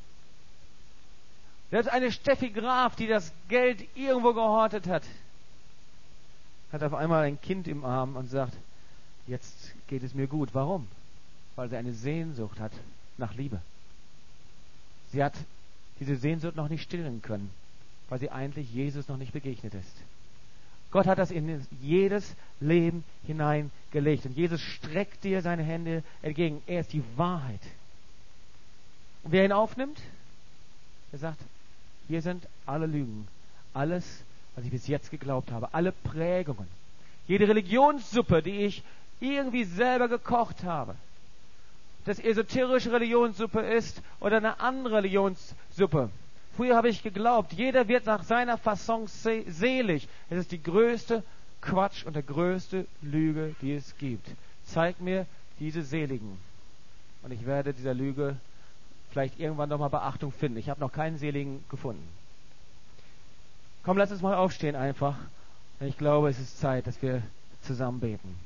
Selbst eine Steffi Graf, die das Geld irgendwo gehortet hat auf einmal ein Kind im Arm und sagt, jetzt geht es mir gut. Warum? Weil sie eine Sehnsucht hat nach Liebe. Sie hat diese Sehnsucht noch nicht stillen können, weil sie eigentlich Jesus noch nicht begegnet ist. Gott hat das in jedes Leben hineingelegt. Und Jesus streckt dir seine Hände entgegen. Er ist die Wahrheit. Und wer ihn aufnimmt, er sagt, hier sind alle Lügen. Alles, was ich bis jetzt geglaubt habe. Alle Prägungen. Jede Religionssuppe, die ich irgendwie selber gekocht habe. Ob das esoterische Religionssuppe ist oder eine andere Religionssuppe. Früher habe ich geglaubt, jeder wird nach seiner Fasson selig. Es ist die größte Quatsch und der größte Lüge, die es gibt. Zeig mir diese Seligen. Und ich werde dieser Lüge vielleicht irgendwann nochmal Beachtung finden. Ich habe noch keinen Seligen gefunden. Komm, lass uns mal aufstehen einfach. Ich glaube, es ist Zeit, dass wir zusammen beten.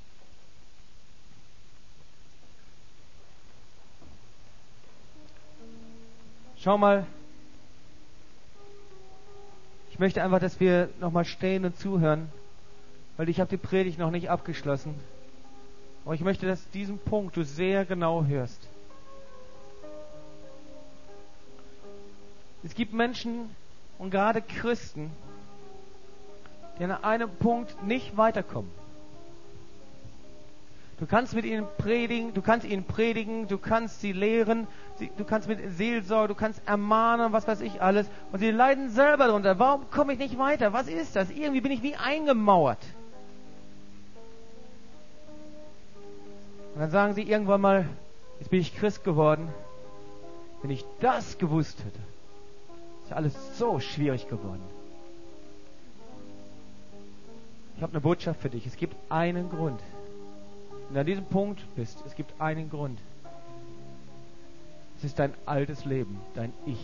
Schau mal, ich möchte einfach, dass wir nochmal stehen und zuhören, weil ich habe die Predigt noch nicht abgeschlossen. Aber ich möchte, dass diesen Punkt du sehr genau hörst. Es gibt Menschen und gerade Christen, die an einem Punkt nicht weiterkommen. Du kannst mit ihnen predigen, du kannst sie lehren, du kannst mit Seelsorge, du kannst ermahnen, was weiß ich alles. Und sie leiden selber darunter. Warum komme ich nicht weiter? Was ist das? Irgendwie bin ich wie eingemauert. Und dann sagen sie irgendwann mal, jetzt bin ich Christ geworden. Wenn ich das gewusst hätte, ist alles so schwierig geworden. Ich habe eine Botschaft für dich. Es gibt einen Grund. Wenn du an diesem Punkt bist, es gibt einen Grund. Es ist dein altes Leben, dein Ich.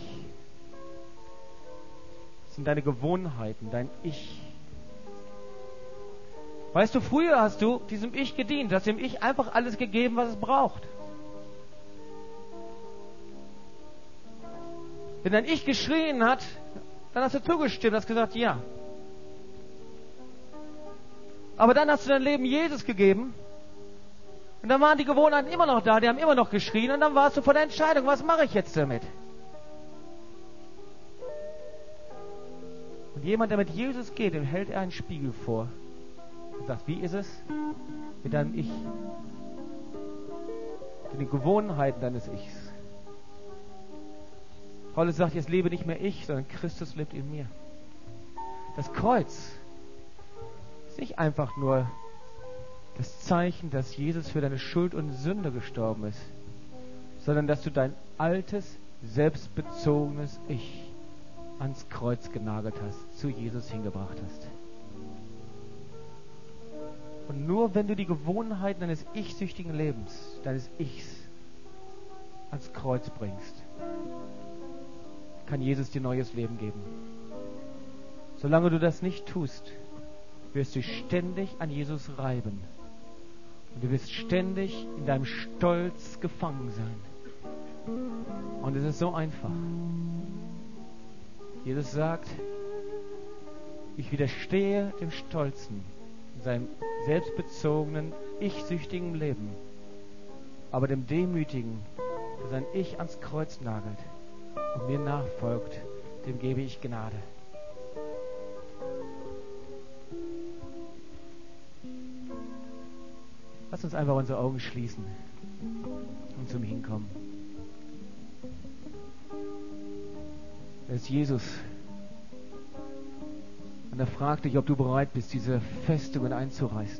Es sind deine Gewohnheiten, dein Ich. Weißt du, früher hast du diesem Ich gedient, hast dem Ich einfach alles gegeben, was es braucht. Wenn dein Ich geschrien hat, dann hast du zugestimmt, hast gesagt, ja. Aber dann hast du dein Leben Jesus gegeben. Und dann waren die Gewohnheiten immer noch da, die haben immer noch geschrien und dann warst du vor der Entscheidung, was mache ich jetzt damit? Jemand, der mit Jesus geht, dem hält er einen Spiegel vor und sagt, wie ist es mit deinem Ich? Mit den Gewohnheiten deines Ichs. Paulus sagt, jetzt lebe nicht mehr ich, sondern Christus lebt in mir. Das Kreuz ist nicht einfach nur das Zeichen, dass Jesus für deine Schuld und Sünde gestorben ist, sondern dass du dein altes, selbstbezogenes Ich ans Kreuz genagelt hast, zu Jesus hingebracht hast. Und nur wenn du die Gewohnheiten deines ich-süchtigen Lebens, deines Ichs, ans Kreuz bringst, kann Jesus dir neues Leben geben. Solange du das nicht tust, wirst du ständig an Jesus reiben. Und du wirst ständig in deinem Stolz gefangen sein. Und es ist so einfach. Jesus sagt, ich widerstehe dem Stolzen in seinem selbstbezogenen, ich-süchtigen Leben, aber dem Demütigen, der sein Ich ans Kreuz nagelt und mir nachfolgt, dem gebe ich Gnade. Lass uns einfach unsere Augen schließen und zum Hinkommen. Da ist Jesus. Und er fragt dich, ob du bereit bist, diese Festungen einzureißen.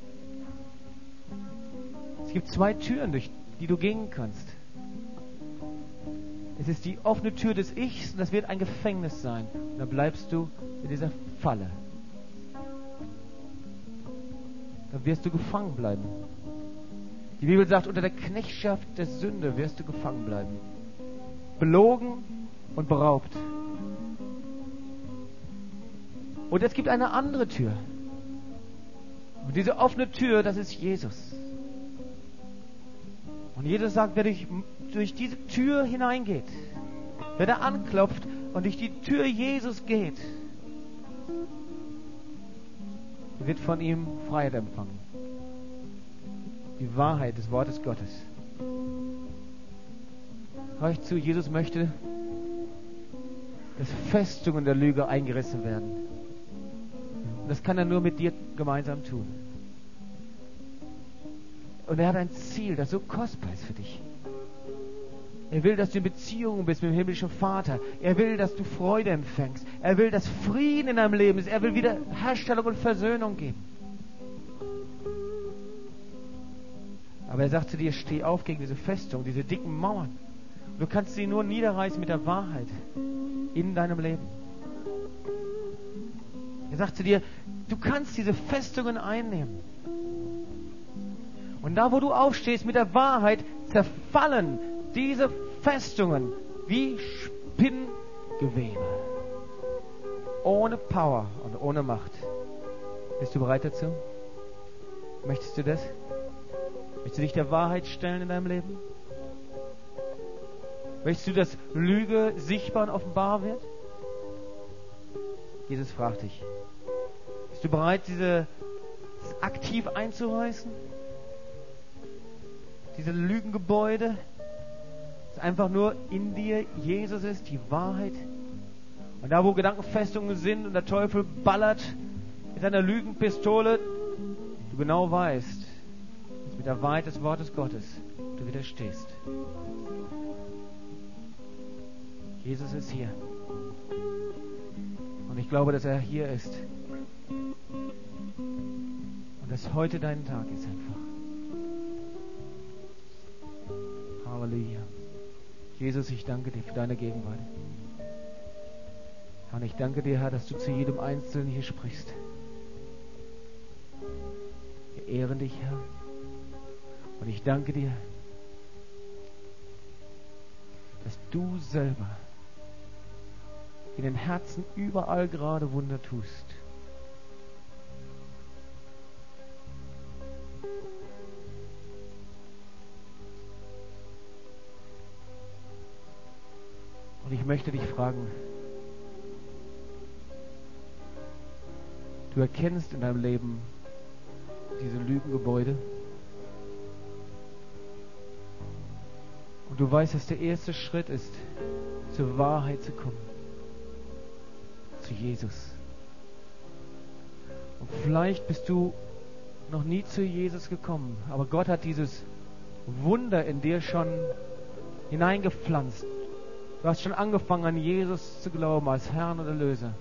Es gibt 2 Türen, durch die du gehen kannst. Es ist die offene Tür des Ichs und das wird ein Gefängnis sein. Und dann bleibst du in dieser Falle. Dann wirst du gefangen bleiben. Die Bibel sagt, unter der Knechtschaft der Sünde wirst du gefangen bleiben. Belogen und beraubt. Und es gibt eine andere Tür. Und diese offene Tür, das ist Jesus. Und Jesus sagt, wer durch diese Tür hineingeht, wer da anklopft und durch die Tür Jesus geht, der wird von ihm Freiheit empfangen. Die Wahrheit des Wortes Gottes. Hör euch zu, Jesus möchte, dass Festungen der Lüge eingerissen werden. Und das kann er nur mit dir gemeinsam tun. Und er hat ein Ziel, das so kostbar ist für dich. Er will, dass du in Beziehung bist mit dem himmlischen Vater. Er will, dass du Freude empfängst. Er will, dass Frieden in deinem Leben ist. Er will wieder Herstellung und Versöhnung geben. Aber er sagt zu dir, steh auf gegen diese Festung, diese dicken Mauern. Du kannst sie nur niederreißen mit der Wahrheit in deinem Leben. Er sagt zu dir, du kannst diese Festungen einnehmen. Und da, wo du aufstehst mit der Wahrheit, zerfallen diese Festungen wie Spinngewebe. Ohne Power und ohne Macht. Bist du bereit dazu? Möchtest du das? Möchtest du dich der Wahrheit stellen in deinem Leben? Möchtest du, dass Lüge sichtbar und offenbar wird? Jesus fragt dich. Bist du bereit, dieses aktiv einzureißen? Diese Lügengebäude, das einfach nur in dir Jesus ist, die Wahrheit. Und da, wo Gedankenfestungen sind und der Teufel ballert mit seiner Lügenpistole, du genau weißt, dass mit der Wahrheit des Wortes Gottes du widerstehst. Jesus ist hier. Und ich glaube, dass er hier ist. Und dass heute dein Tag ist einfach. Halleluja. Jesus, ich danke dir für deine Gegenwart. Und ich danke dir, Herr, dass du zu jedem Einzelnen hier sprichst. Wir ehren dich, Herr. Und ich danke dir, dass du selber in den Herzen überall gerade Wunder tust. Und ich möchte dich fragen, du erkennst in deinem Leben diese Lügengebäude und du weißt, dass der erste Schritt ist, zur Wahrheit zu kommen. zu Jesus. Und vielleicht bist du noch nie zu Jesus gekommen, aber Gott hat dieses Wunder in dir schon hineingepflanzt. Du hast schon angefangen, an Jesus zu glauben als Herrn und Erlöser.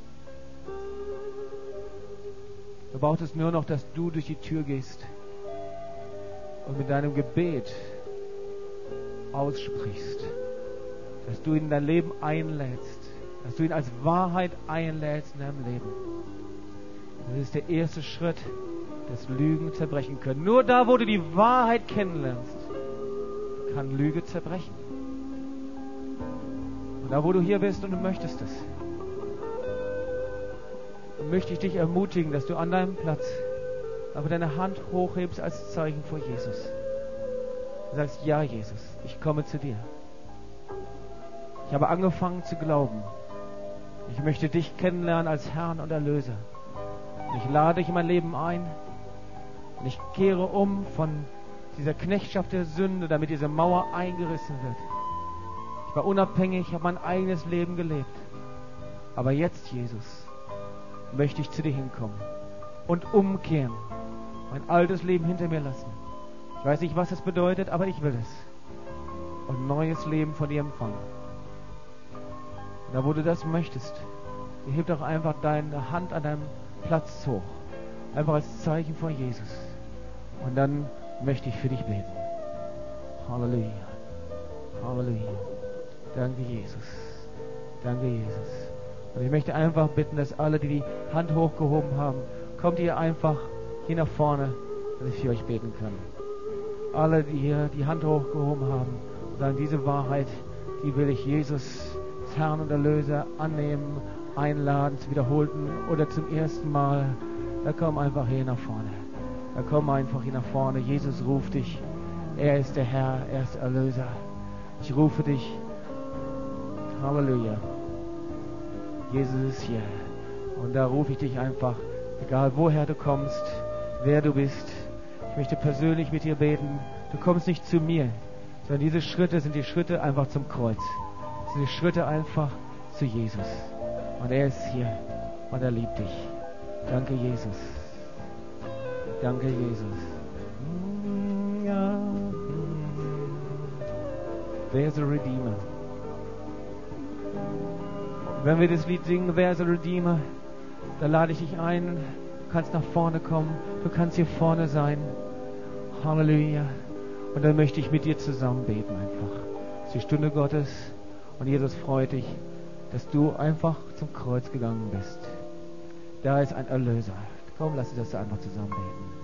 Du brauchst es nur noch, dass du durch die Tür gehst und mit deinem Gebet aussprichst, dass du ihn in dein Leben einlädst, dass du ihn als Wahrheit einlädst in deinem Leben. Das ist der erste Schritt, dass Lügen zerbrechen können. Nur da, wo du die Wahrheit kennenlernst, kann Lüge zerbrechen. Und da, wo du hier bist und du möchtest es, möchte ich dich ermutigen, dass du an deinem Platz aber deine Hand hochhebst als Zeichen vor Jesus. Du sagst, ja Jesus, ich komme zu dir. Ich habe angefangen zu glauben. Ich möchte dich kennenlernen als Herrn und Erlöser. Und ich lade dich in mein Leben ein. Und ich kehre um von dieser Knechtschaft der Sünde, damit diese Mauer eingerissen wird. Ich war unabhängig, ich habe mein eigenes Leben gelebt. Aber jetzt, Jesus, möchte ich zu dir hinkommen und umkehren. Mein altes Leben hinter mir lassen. Ich weiß nicht, was es bedeutet, aber ich will es. Und neues Leben von dir empfangen. Und da, wo du das möchtest, heb doch einfach deine Hand an deinem Platz hoch. Einfach als Zeichen von Jesus. Und dann möchte ich für dich beten. Halleluja. Halleluja. Danke, Jesus. Danke, Jesus. Und ich möchte einfach bitten, dass alle, die die Hand hochgehoben haben, kommt ihr einfach hier nach vorne, dass ich für euch beten kann. Alle, die hier die Hand hochgehoben haben, sagen, diese Wahrheit, die will ich Jesus, als Herrn und Erlöser, annehmen, einladen, zum wiederholten oder zum ersten Mal. Da komm einfach hier nach vorne. Da komm einfach hier nach vorne. Jesus ruft dich. Er ist der Herr, er ist Erlöser. Ich rufe dich. Halleluja. Jesus ist hier. Und da rufe ich dich einfach, egal woher du kommst, wer du bist. Ich möchte persönlich mit dir beten. Du kommst nicht zu mir, sondern diese Schritte sind die Schritte einfach zum Kreuz. Das sind die Schritte einfach zu Jesus. Und er ist hier und er liebt dich. Danke, Jesus. Danke, Jesus. There's a Redeemer. Wenn wir das Lied singen, There's a Redeemer, dann lade ich dich ein. Du kannst nach vorne kommen. Du kannst hier vorne sein. Halleluja. Und dann möchte ich mit dir zusammen beten einfach. Es ist die Stunde Gottes und Jesus freut dich, dass du einfach zum Kreuz gegangen bist. Da ist ein Erlöser. Komm, lass uns das einfach zusammen beten.